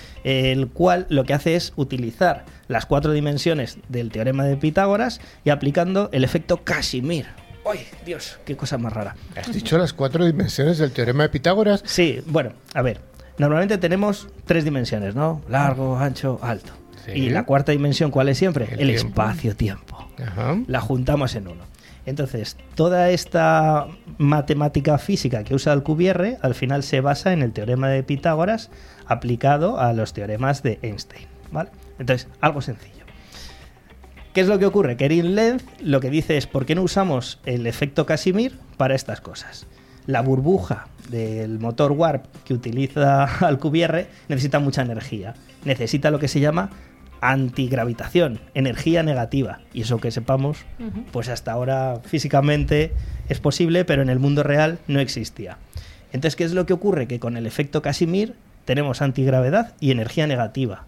Speaker 3: el cual lo que hace es utilizar las 4 dimensiones del teorema de Pitágoras y aplicando el efecto Casimir. ¡Ay, Dios! ¡Qué cosa más rara!
Speaker 1: ¿Has dicho las 4 dimensiones del teorema de Pitágoras?
Speaker 3: Sí, bueno, a ver. Normalmente tenemos 3 dimensiones, ¿no? Largo, ancho, alto. Sí. Y la cuarta dimensión, ¿cuál es siempre? El espacio-tiempo. La juntamos en uno. Entonces, toda esta matemática física que usa Alcubierre, al final se basa en el teorema de Pitágoras aplicado a los teoremas de Einstein, ¿vale? Entonces, algo sencillo. ¿Qué es lo que ocurre? Que Erin Leth lo que dice es: ¿por qué no usamos el efecto Casimir para estas cosas? La burbuja del motor Warp que utiliza Alcubierre necesita mucha energía. Necesita lo que se llama antigravitación, energía negativa. Y eso que sepamos, pues hasta ahora físicamente es posible, pero en el mundo real no existía. Entonces, ¿qué es lo que ocurre? Que con el efecto Casimir tenemos antigravedad y energía negativa.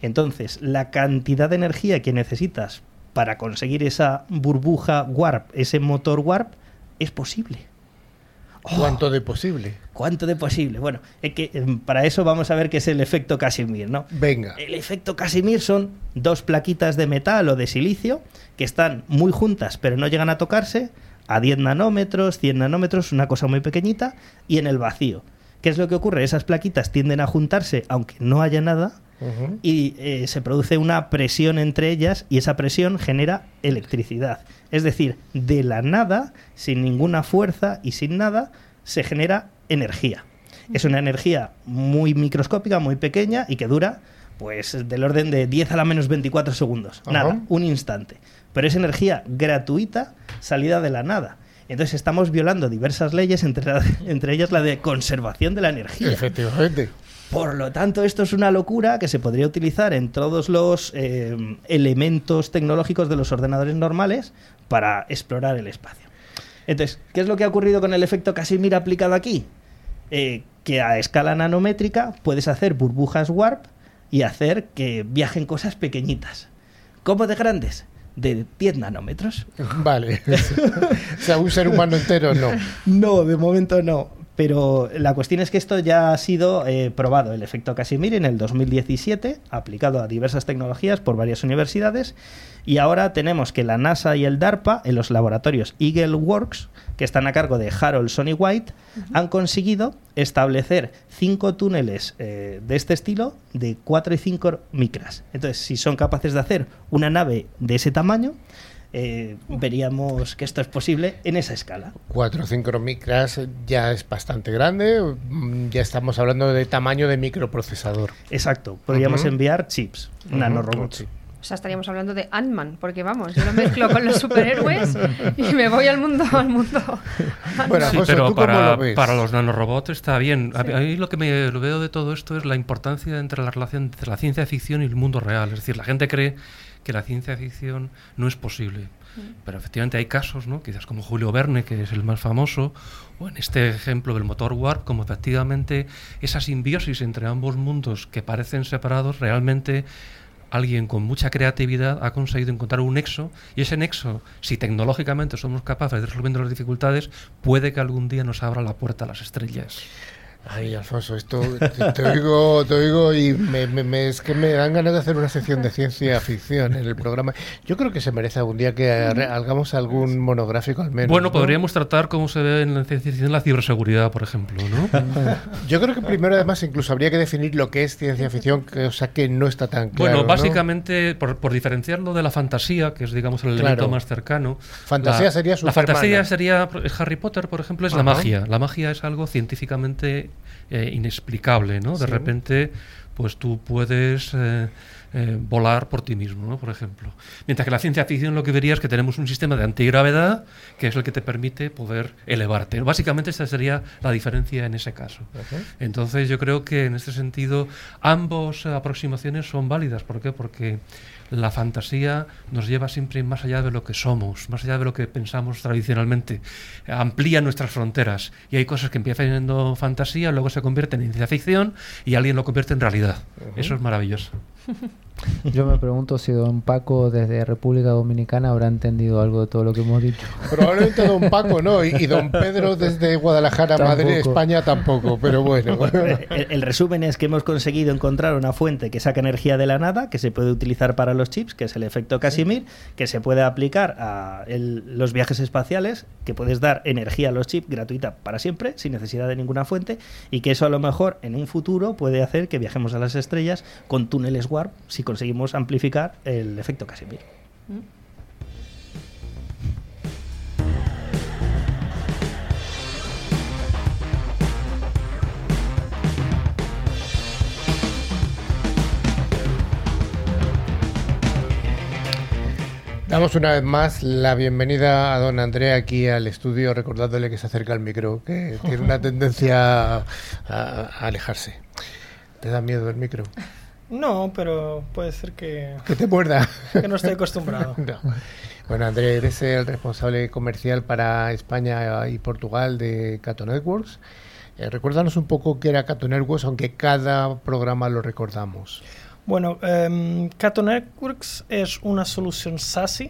Speaker 3: Entonces, la cantidad de energía que necesitas para conseguir esa burbuja warp, ese motor warp, es posible.
Speaker 1: ¿Cuánto de posible?
Speaker 3: ¿Cuánto de posible? Bueno, es que para eso vamos a ver qué es el efecto Casimir, ¿no?
Speaker 1: Venga.
Speaker 3: El efecto Casimir son dos plaquitas de metal o de silicio que están muy juntas, pero no llegan a tocarse, a 10 nanómetros, 100 nanómetros, una cosa muy pequeñita, y en el vacío. ¿Qué es lo que ocurre? Esas plaquitas tienden a juntarse, aunque no haya nada, y se produce una presión entre ellas, y esa presión genera electricidad. Es decir, de la nada, sin ninguna fuerza y sin nada, se genera energía. Es una energía muy microscópica, muy pequeña, y que dura pues del orden de 10 a la menos 24 segundos. Nada, un instante. Pero es energía gratuita salida de la nada. Entonces estamos violando diversas leyes, entre ellas la de conservación de la energía.
Speaker 1: Efectivamente.
Speaker 3: Por lo tanto, esto es una locura que se podría utilizar en todos los elementos tecnológicos de los ordenadores normales para explorar el espacio. Entonces, ¿qué es lo que ha ocurrido con el efecto Casimir aplicado aquí? Que a escala nanométrica puedes hacer burbujas warp y hacer que viajen cosas pequeñitas. ¿Cómo de grandes? De 10 nanómetros.
Speaker 1: Vale. O sea, un ser humano entero no.
Speaker 3: No, de momento no. Pero la cuestión es que esto ya ha sido probado, el efecto Casimir, en el 2017, aplicado a diversas tecnologías por varias universidades, y ahora tenemos que la NASA y el DARPA, en los laboratorios Eagle Works, que están a cargo de Harold Sonny White, han conseguido establecer 5 túneles de este estilo de 4 y 5 micras. Entonces, si son capaces de hacer una nave de ese tamaño, veríamos que esto es posible en esa escala.
Speaker 1: 4 o 5 micras ya es bastante grande, ya estamos hablando de tamaño de microprocesador.
Speaker 3: Exacto, podríamos enviar chips, nanorobots.
Speaker 5: O sea, estaríamos hablando de Ant-Man, porque vamos, yo lo mezclo con los superhéroes y me voy al mundo.
Speaker 1: Bueno,
Speaker 4: sí,
Speaker 1: José,
Speaker 4: pero
Speaker 1: ¿tú cómo lo ves?
Speaker 4: para los nanorobots está bien.
Speaker 5: Sí.
Speaker 4: A mí lo que lo veo de todo esto es la importancia entre la relación entre la ciencia ficción y el mundo real. Es decir, la gente cree que la ciencia ficción no es posible. Pero efectivamente hay casos, ¿no? Quizás como Julio Verne, que es el más famoso, o en este ejemplo del motor warp, como efectivamente esa simbiosis entre ambos mundos que parecen separados, realmente alguien con mucha creatividad ha conseguido encontrar un nexo, y ese nexo, si tecnológicamente somos capaces de resolver las dificultades, puede que algún día nos abra la puerta a las estrellas.
Speaker 1: Ay, Alfonso, esto te oigo y es que me dan ganas de hacer una sección de ciencia ficción en el programa. Yo creo que se merece algún día que hagamos algún monográfico al menos.
Speaker 4: Bueno,
Speaker 1: ¿no?
Speaker 4: podríamos tratar cómo se ve en la ciencia ficción la ciberseguridad, por ejemplo, ¿no?
Speaker 1: Yo creo que primero, además, incluso habría que definir lo que es ciencia ficción, o sea, que no está tan claro.
Speaker 4: Bueno, básicamente, ¿no? por diferenciarlo de la fantasía, que es, digamos, el elemento más cercano.
Speaker 1: Fantasía sería
Speaker 4: La fantasía
Speaker 1: Superman.
Speaker 4: sería Harry Potter, por ejemplo, es la magia. La magia es algo científicamente inexplicable, ¿no? De repente, pues tú puedes volar por ti mismo, ¿no? Por ejemplo. Mientras que la ciencia ficción lo que vería es que tenemos un sistema de antigravedad que es el que te permite poder elevarte. Básicamente esta sería la diferencia en ese caso. Entonces yo creo que en este sentido ambas aproximaciones son válidas. ¿Por qué? Porque la fantasía nos lleva siempre más allá de lo que somos, más allá de lo que pensamos tradicionalmente. Amplía nuestras fronteras y hay cosas que empiezan siendo fantasía, luego se convierten en ciencia ficción y alguien lo convierte en realidad. Eso es maravilloso.
Speaker 2: Yo me pregunto si don Paco desde República Dominicana habrá entendido algo de todo lo que hemos dicho.
Speaker 1: Probablemente don Paco no, y don Pedro desde Guadalajara,
Speaker 2: Tampoco.
Speaker 1: Madrid, España tampoco, pero bueno.
Speaker 3: El resumen es que hemos conseguido encontrar una fuente que saca energía de la nada, que se puede utilizar para los chips, que es el efecto Casimir, que se puede aplicar a los viajes espaciales, que puedes dar energía a los chips gratuita para siempre, sin necesidad de ninguna fuente, y que eso a lo mejor en un futuro puede hacer que viajemos a las estrellas con túneles warp, si conseguimos amplificar el efecto Casimir.
Speaker 1: Damos una vez más la bienvenida a don André aquí al estudio, recordándole que se acerca al micro, que tiene una tendencia a alejarse. ¿Te da miedo el micro?
Speaker 6: No, pero puede ser que
Speaker 1: te muerda.
Speaker 6: Que no estoy acostumbrado.
Speaker 1: No. Bueno, André, eres el responsable comercial para España y Portugal de Cato Networks. Recuérdanos un poco qué era Cato Networks, aunque cada programa lo recordamos.
Speaker 6: Bueno, Cato Networks es una solución SASE,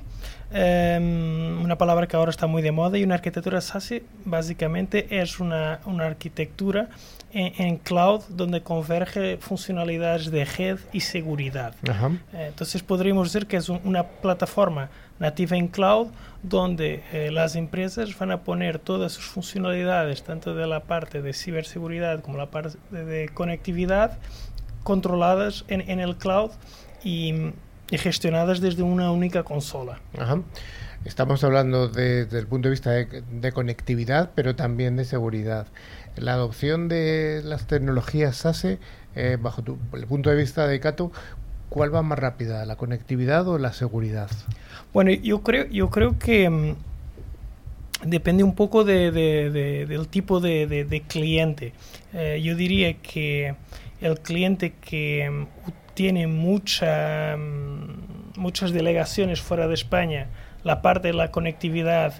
Speaker 6: una palabra que ahora está muy de moda, y una arquitectura SASE básicamente es una arquitectura en cloud donde converge funcionalidades de red y seguridad. Entonces podríamos decir que es una plataforma nativa en cloud donde las empresas van a poner todas sus funcionalidades, tanto de la parte de ciberseguridad como la parte de conectividad, controladas en el cloud y gestionadas desde una única consola.
Speaker 1: Estamos hablando desde el punto de vista de conectividad, pero también de seguridad. La adopción de las tecnologías SASE, bajo el punto de vista de Cato, ¿cuál va más rápida, la conectividad o la seguridad?
Speaker 6: Bueno, yo creo que depende un poco del tipo de cliente. Yo diría que el cliente que tiene muchas delegaciones fuera de España, la parte de la conectividad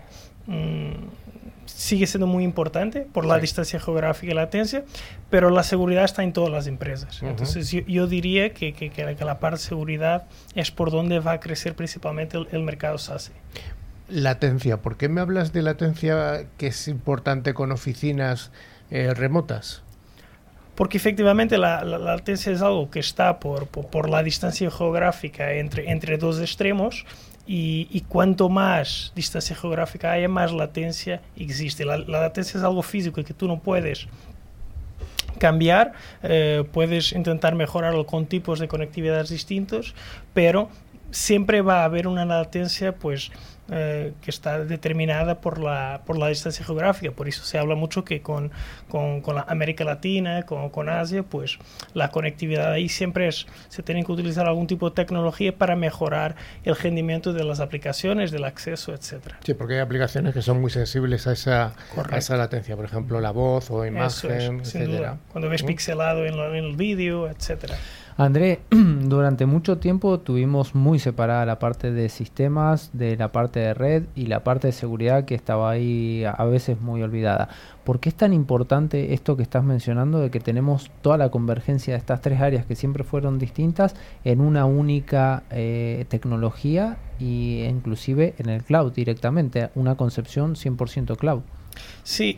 Speaker 6: sigue siendo muy importante por la distancia geográfica y latencia, pero la seguridad está en todas las empresas. Entonces yo diría que la parte de seguridad es por donde va a crecer principalmente el mercado SASE.
Speaker 1: Latencia, ¿por qué me hablas de latencia que es importante con oficinas remotas?
Speaker 6: Porque efectivamente la latencia es algo que está por la distancia geográfica entre dos extremos, y cuanto más distancia geográfica haya, más latencia existe. La latencia es algo físico que tú no puedes cambiar, puedes intentar mejorarlo con tipos de conectividad distintos, pero siempre va a haber una latencia que está determinada por la distancia geográfica. Por eso se habla mucho que con la América Latina, con Asia, pues la conectividad ahí siempre se tiene que utilizar algún tipo de tecnología para mejorar el rendimiento de las aplicaciones, del acceso, etcétera.
Speaker 1: Sí, porque hay aplicaciones que son muy sensibles a esa latencia, por ejemplo la voz o imagen, etcétera.
Speaker 6: Cuando ves pixelado en el vídeo, etcétera.
Speaker 2: André, durante mucho tiempo tuvimos muy separada la parte de sistemas de la parte de red y la parte de seguridad, que estaba ahí a veces muy olvidada. ¿Por qué es tan importante esto que estás mencionando, de que tenemos toda la convergencia de estas tres áreas que siempre fueron distintas en una única tecnología, y inclusive en el cloud directamente, una concepción 100% cloud?
Speaker 6: Sí,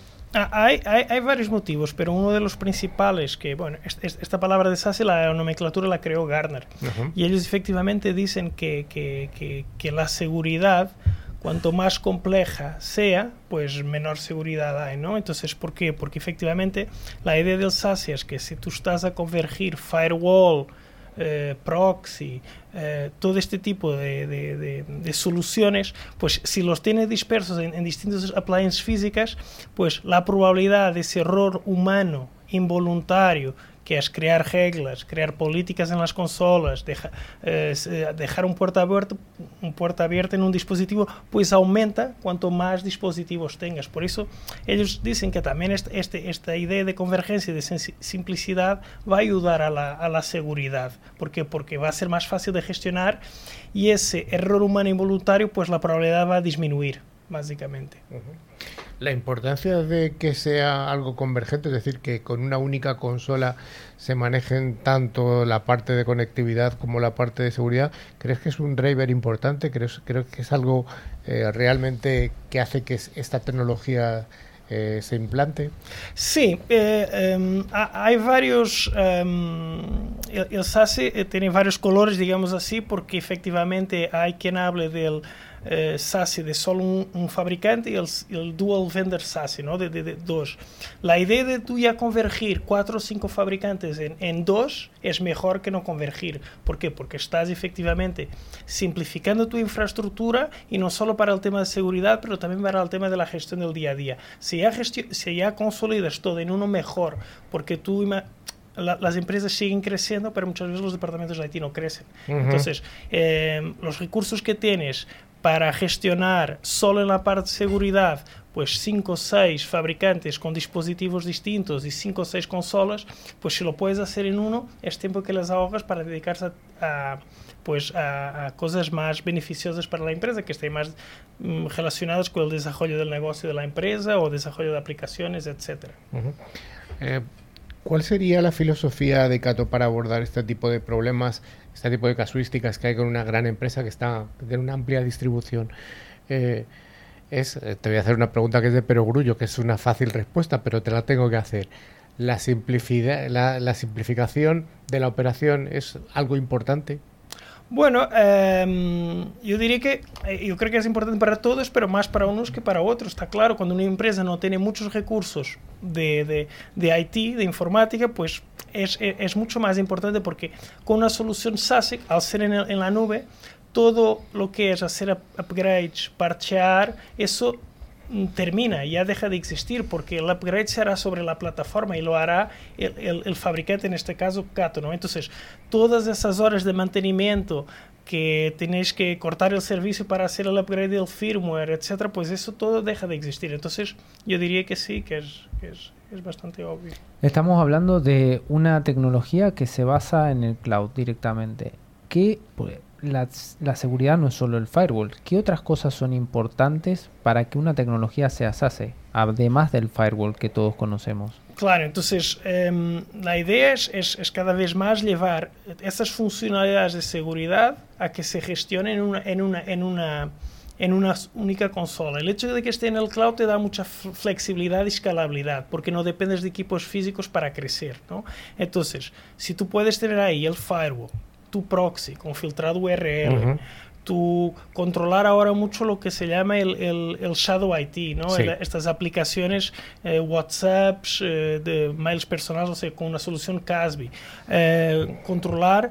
Speaker 6: hay varios motivos, pero uno de los principales, que bueno, esta palabra de SASE, la nomenclatura la creó Gartner, y ellos efectivamente dicen que la seguridad, cuanto más compleja sea, pues menor seguridad hay, ¿no? Entonces, ¿por qué? Porque efectivamente la idea del SASE es que si tú estás a convergir firewall, proxy, todo este tipo de soluciones, pues si los tienes dispersos en distintas appliances físicas, pues la probabilidad de ese error humano involuntario, que es crear reglas, crear políticas en las consolas, dejar un puerta abierta en un dispositivo, pues aumenta cuanto más dispositivos tengas. Por eso ellos dicen que también esta idea de convergencia y de simplicidad va a ayudar a la seguridad. ¿Por qué? Porque va a ser más fácil de gestionar, y ese error humano involuntario, pues la probabilidad va a disminuir, básicamente.
Speaker 1: La importancia de que sea algo convergente, es decir, que con una única consola se manejen tanto la parte de conectividad como la parte de seguridad, ¿crees que es un driver importante? ¿Creo que es algo realmente que hace que esta tecnología se implante?
Speaker 6: Sí, hay varios. El SASE tiene varios colores, digamos así, porque efectivamente hay quien hable del SASE de solo un fabricante y el dual vendor SASE, ¿no? de dos. La idea de tú ya convergir 4 o 5 fabricantes en dos es mejor que no convergir. ¿Por qué? Porque estás efectivamente simplificando tu infraestructura, y no solo para el tema de seguridad, pero también para el tema de la gestión del día a día. Si ya consolidas todo en uno mejor, porque las empresas siguen creciendo, pero muchas veces los departamentos de IT no crecen. Entonces, los recursos que tienes para gestionar solo en la parte de seguridad, pues 5 o 6 fabricantes con dispositivos distintos y 5 o 6 consolas, pues si lo puedes hacer en uno, es tiempo que les ahorras para dedicarse a cosas más beneficiosas para la empresa, que estén más relacionadas con el desarrollo del negocio de la empresa o desarrollo de aplicaciones, etcétera.
Speaker 1: ¿Cuál sería la filosofía de Cato para abordar este tipo de problemas, este tipo de casuísticas que hay con una gran empresa que tiene una amplia distribución? Te voy a hacer una pregunta que es de perogrullo, que es una fácil respuesta, pero te la tengo que hacer. ¿La simplificación de la operación es algo importante?
Speaker 6: Bueno, yo diría que yo creo que es importante para todos, pero más para unos que para otros. Está claro, cuando una empresa no tiene muchos recursos de IT, de informática, pues es mucho más importante, porque con una solución SaaS, al ser en la nube, todo lo que es hacer upgrades, parchear, eso termina, ya deja de existir, porque el upgrade será sobre la plataforma y lo hará el fabricante, en este caso Cato, ¿no? Entonces, todas esas horas de mantenimiento que tenéis que cortar el servicio para hacer el upgrade del firmware, etcétera, pues eso todo deja de existir. Entonces, yo diría que sí, que es bastante obvio.
Speaker 2: Estamos hablando de una tecnología que se basa en el cloud directamente. Pues, la seguridad no es solo el firewall. ¿Qué otras cosas son importantes para que una tecnología sea SaaS, además del firewall que todos conocemos?
Speaker 6: Claro, entonces la idea es cada vez más llevar estas funcionalidades de seguridad a que se gestionen en una única consola. El hecho de que esté en el cloud te da mucha flexibilidad y escalabilidad, porque no dependes de equipos físicos para crecer, ¿no? Entonces, si tú puedes tener ahí el firewall, tu proxy con filtrado URL, tú controlar ahora mucho lo que se llama el Shadow IT, ¿no?
Speaker 1: Sí.
Speaker 6: Estas aplicaciones, WhatsApps, de mails personales, o sea, con una solución CASB. Controlar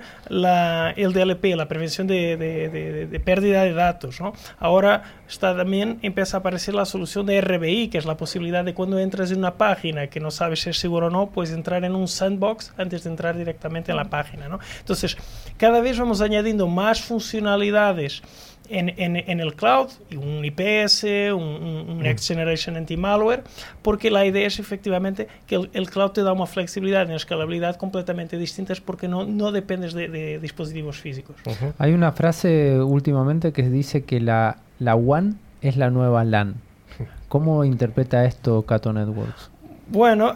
Speaker 6: el DLP, la prevención de pérdida de datos, ¿no? Ahora también empieza a aparecer la solución de RBI, que es la posibilidad de cuando entras en una página que no sabes si es seguro o no, puedes entrar en un sandbox antes de entrar directamente en la página, ¿no? Entonces, cada vez vamos añadiendo más funcionalidades en el cloud, un IPS, un Next Generation Anti-Malware, porque la idea es efectivamente que el cloud te da una flexibilidad y una escalabilidad completamente distintas, porque no dependes de dispositivos físicos.
Speaker 2: Hay una frase últimamente que dice que la WAN es la nueva LAN. ¿Cómo interpreta esto Cato Networks?
Speaker 6: Bueno,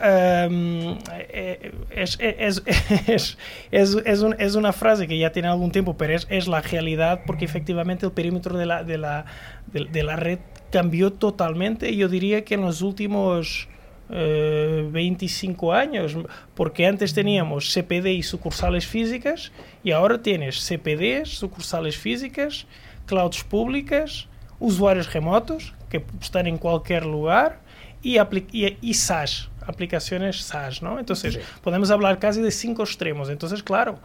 Speaker 6: es una frase que ya tiene algún tiempo, pero es la realidad, porque efectivamente el perímetro de la red cambió totalmente. Yo diría que en los últimos 25 años, porque antes teníamos CPD y sucursales físicas, y ahora tienes CPDs, sucursales físicas, clouds públicas, usuarios remotos que están en cualquier lugar, y SaaS, aplicaciones SaaS, ¿no? Entonces, podemos hablar casi de 5 extremos. Entonces, claro,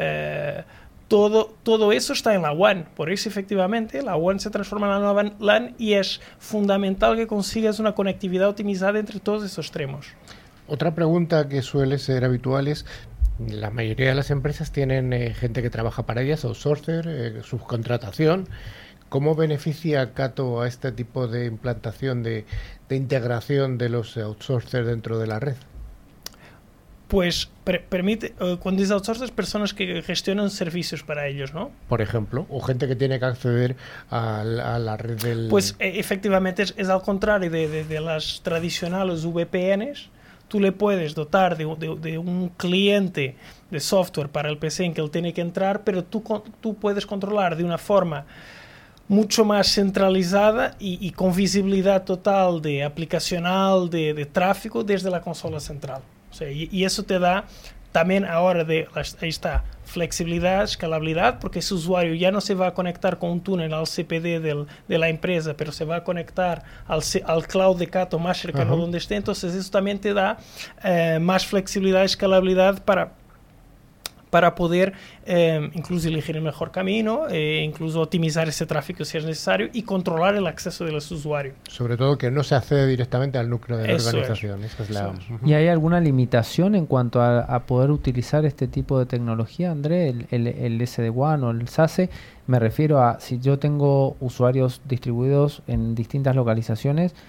Speaker 6: todo eso está en la WAN. Por eso, efectivamente, la WAN se transforma en la nueva LAN, y es fundamental que consigas una conectividad optimizada entre todos esos extremos.
Speaker 1: Otra pregunta que suele ser habitual es: la mayoría de las empresas tienen gente que trabaja para ellas, outsourcer, subcontratación. ¿Cómo beneficia Cato a este tipo de implantación, de integración de los outsourcers dentro de la red?
Speaker 6: Pues permite, cuando dice outsourcers, personas que gestionan servicios para ellos, ¿no?
Speaker 1: Por ejemplo, o gente que tiene que acceder a la red del...
Speaker 6: Pues efectivamente es al contrario de las tradicionales VPNs. Tú le puedes dotar de un cliente de software para el PC en que él tiene que entrar, pero tú puedes controlar de una forma mucho más centralizada y con visibilidad total de aplicacional, de tráfico desde la consola central. O sea, y eso te da también ahora ahí está, flexibilidad, escalabilidad, porque ese usuario ya no se va a conectar con un túnel al CPD de la empresa, pero se va a conectar al cloud de Cato más cercano donde esté. Entonces eso también te da más flexibilidad, escalabilidad para poder incluso elegir el mejor camino, incluso optimizar ese tráfico si es necesario, y controlar el acceso de los usuarios.
Speaker 1: Sobre todo que no se accede directamente al núcleo de la organización.
Speaker 2: ¿Y hay alguna limitación en cuanto a poder utilizar este tipo de tecnología, André? El SD-WAN o el SASE. Me refiero a si yo tengo usuarios distribuidos en distintas localizaciones,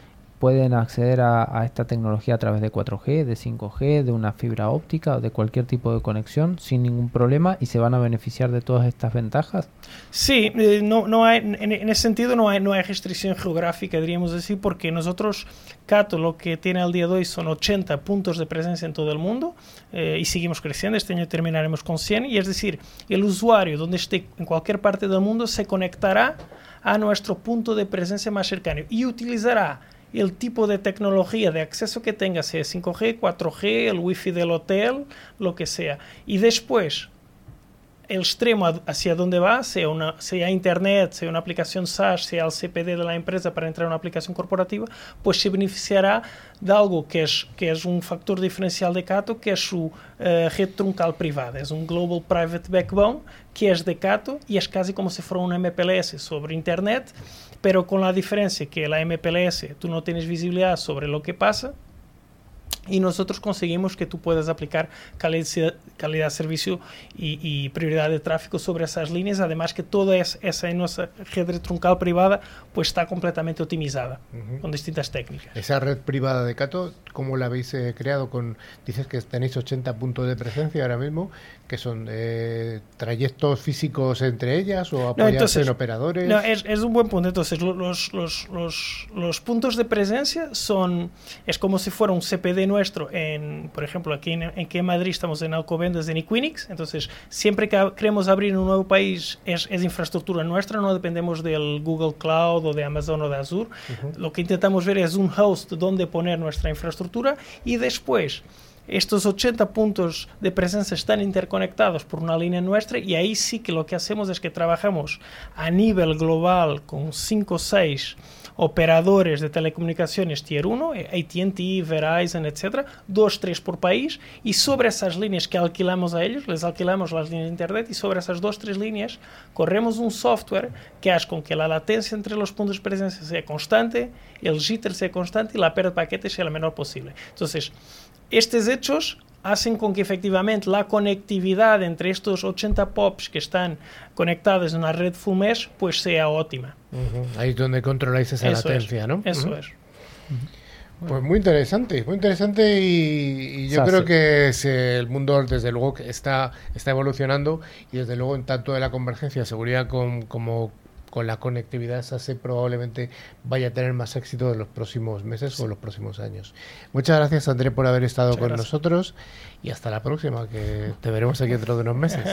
Speaker 2: pueden acceder a esta tecnología a través de 4G, de 5G, de una fibra óptica o de cualquier tipo de conexión sin ningún problema y se van a beneficiar de todas estas ventajas.
Speaker 6: Sí, no hay, en ese sentido no hay restricción geográfica, diríamos así, porque nosotros, Cato, lo que tiene al día de hoy son 80 puntos de presencia en todo el mundo y seguimos creciendo. Este año terminaremos con 100 y es decir, el usuario donde esté en cualquier parte del mundo se conectará a nuestro punto de presencia más cercano y utilizará el tipo de tecnología de acceso que tenga, sea 5G, 4G, el wifi del hotel, lo que sea. Y después, el extremo hacia donde va, sea internet, sea una aplicación SaaS, sea el CPD de la empresa para entrar a una aplicación corporativa, pues se beneficiará de algo que es un factor diferencial de Cato, que es su red truncal privada. Es un Global Private Backbone, que es de Cato y es casi como si fuera un MPLS sobre internet, pero con la diferencia que la MPLS tú no tienes visibilidad sobre lo que pasa, y nosotros conseguimos que tú puedas aplicar calidad de servicio y prioridad de tráfico sobre esas líneas, además que toda esa nuestra red truncal privada pues está completamente optimizada con distintas técnicas.
Speaker 1: Esa red privada de Cato, ¿cómo la habéis creado? Dices que tenéis 80 puntos de presencia ahora mismo, que son trayectos físicos entre ellas o apoyarse en operadores.
Speaker 6: No, es un buen punto. Entonces los puntos de presencia es como si fuera un CPD nuestro, por ejemplo, aquí en Madrid estamos en Alcobendas, en Equinix. Entonces siempre que queremos abrir un nuevo país es infraestructura nuestra, no dependemos del Google Cloud o de Amazon o de Azure. Lo que intentamos ver es un host donde poner nuestra infraestructura y después estos 80 puntos de presencia están interconectados por una línea nuestra y ahí sí que lo que hacemos es que trabajamos a nivel global con 5 o 6 operadores de telecomunicaciones Tier 1, AT&T, Verizon, etc., 2, 3 por país, y sobre esas líneas que alquilamos a ellos, les alquilamos las líneas de internet y sobre esas 2, 3 líneas corremos un software que hace con que la latencia entre los puntos de presencia sea constante, el jitter sea constante y la pérdida de paquetes sea la menor posible. Entonces, estos hechos hacen con que efectivamente la conectividad entre estos 80 POPs que están conectados en una red full mesh pues sea óptima.
Speaker 1: Ahí es donde controláis esa latencia, ¿no?
Speaker 6: Eso es.
Speaker 1: Pues muy interesante y yo creo que el mundo desde luego que está evolucionando y desde luego en tanto de la convergencia de seguridad como con la conectividad SASE probablemente vaya a tener más éxito en los próximos meses o los próximos años. Muchas gracias, André, por haber estado con nosotros y hasta la próxima, que te veremos aquí dentro de unos meses.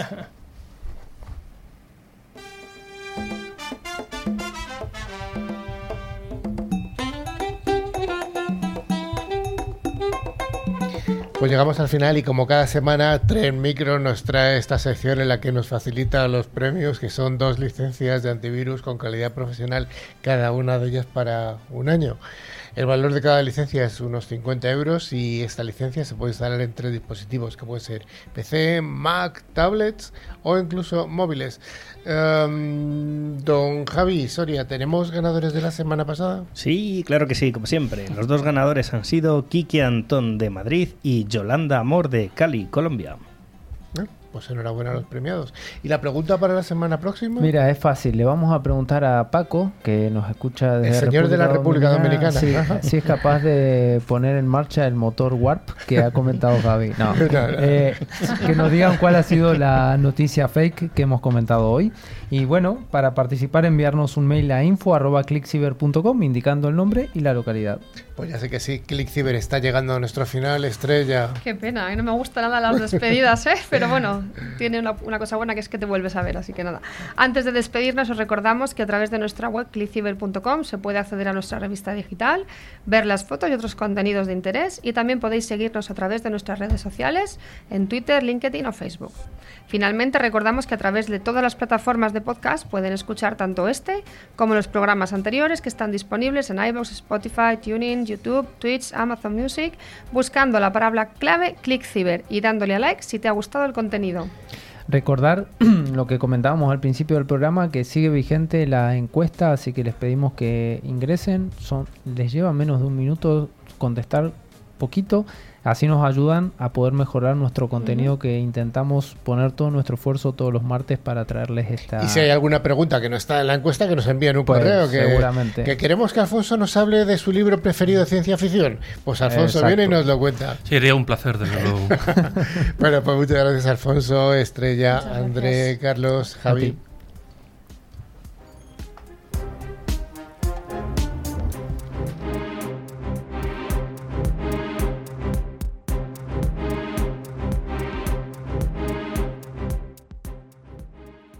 Speaker 1: Pues llegamos al final y como cada semana Trend Micro nos trae esta sección en la que nos facilita los premios, que son 2 licencias de antivirus con calidad profesional, cada una de ellas para un año. El valor de cada licencia es unos 50 euros y esta licencia se puede instalar en 3 dispositivos, que pueden ser PC, Mac, tablets o incluso móviles. Don Javi Soria, ¿tenemos ganadores de la semana pasada?
Speaker 3: Sí, claro que sí, como siempre. Los 2 ganadores han sido Kiki Antón de Madrid y Yolanda Amor de Cali, Colombia.
Speaker 1: Pues enhorabuena a los premiados. ¿Y la pregunta para la semana próxima?
Speaker 2: Mira, es fácil. Le vamos a preguntar a Paco, que nos escucha desde
Speaker 1: el señor de la República Dominicana.
Speaker 2: Sí, si es capaz de poner en marcha el motor Warp que ha comentado Javi. No. Que nos digan cuál ha sido la noticia fake que hemos comentado hoy. Y bueno, para participar enviarnos un mail a info@clickciber.com indicando el nombre y la localidad.
Speaker 1: Pues ya sé que sí, ClickCiber está llegando a nuestro final, Estrella.
Speaker 5: Qué pena, no me gustan nada las despedidas, pero bueno, tiene una cosa buena que es que te vuelves a ver, así que nada. Antes de despedirnos os recordamos que a través de nuestra web clickciber.com se puede acceder a nuestra revista digital, ver las fotos y otros contenidos de interés y también podéis seguirnos a través de nuestras redes sociales en Twitter, LinkedIn o Facebook. Finalmente recordamos que a través de todas las plataformas de podcast pueden escuchar tanto este como los programas anteriores que están disponibles en iVoox, Spotify, TuneIn, YouTube, Twitch, Amazon Music, buscando la palabra clave ClickCiber y dándole a like si te ha gustado el contenido.
Speaker 2: Recordar lo que comentábamos al principio del programa, que sigue vigente la encuesta, así que les pedimos que ingresen. Les lleva menos de un minuto contestar poquito. Así nos ayudan a poder mejorar nuestro contenido, que intentamos poner todo nuestro esfuerzo todos los martes para traerles esta...
Speaker 1: Y si hay alguna pregunta que no está en la encuesta, que nos envíen un
Speaker 2: Pues,
Speaker 1: correo.
Speaker 2: seguramente.
Speaker 1: Que queremos que Alfonso nos hable de su libro preferido de ciencia ficción. Pues Alfonso
Speaker 2: Exacto.
Speaker 1: viene y nos lo cuenta.
Speaker 4: Sería un placer, desde luego.
Speaker 1: Bueno, pues muchas gracias, Alfonso, Estrella,
Speaker 5: Muchas
Speaker 1: André,
Speaker 5: gracias.
Speaker 1: Carlos,
Speaker 2: A
Speaker 1: Javi.
Speaker 2: ti.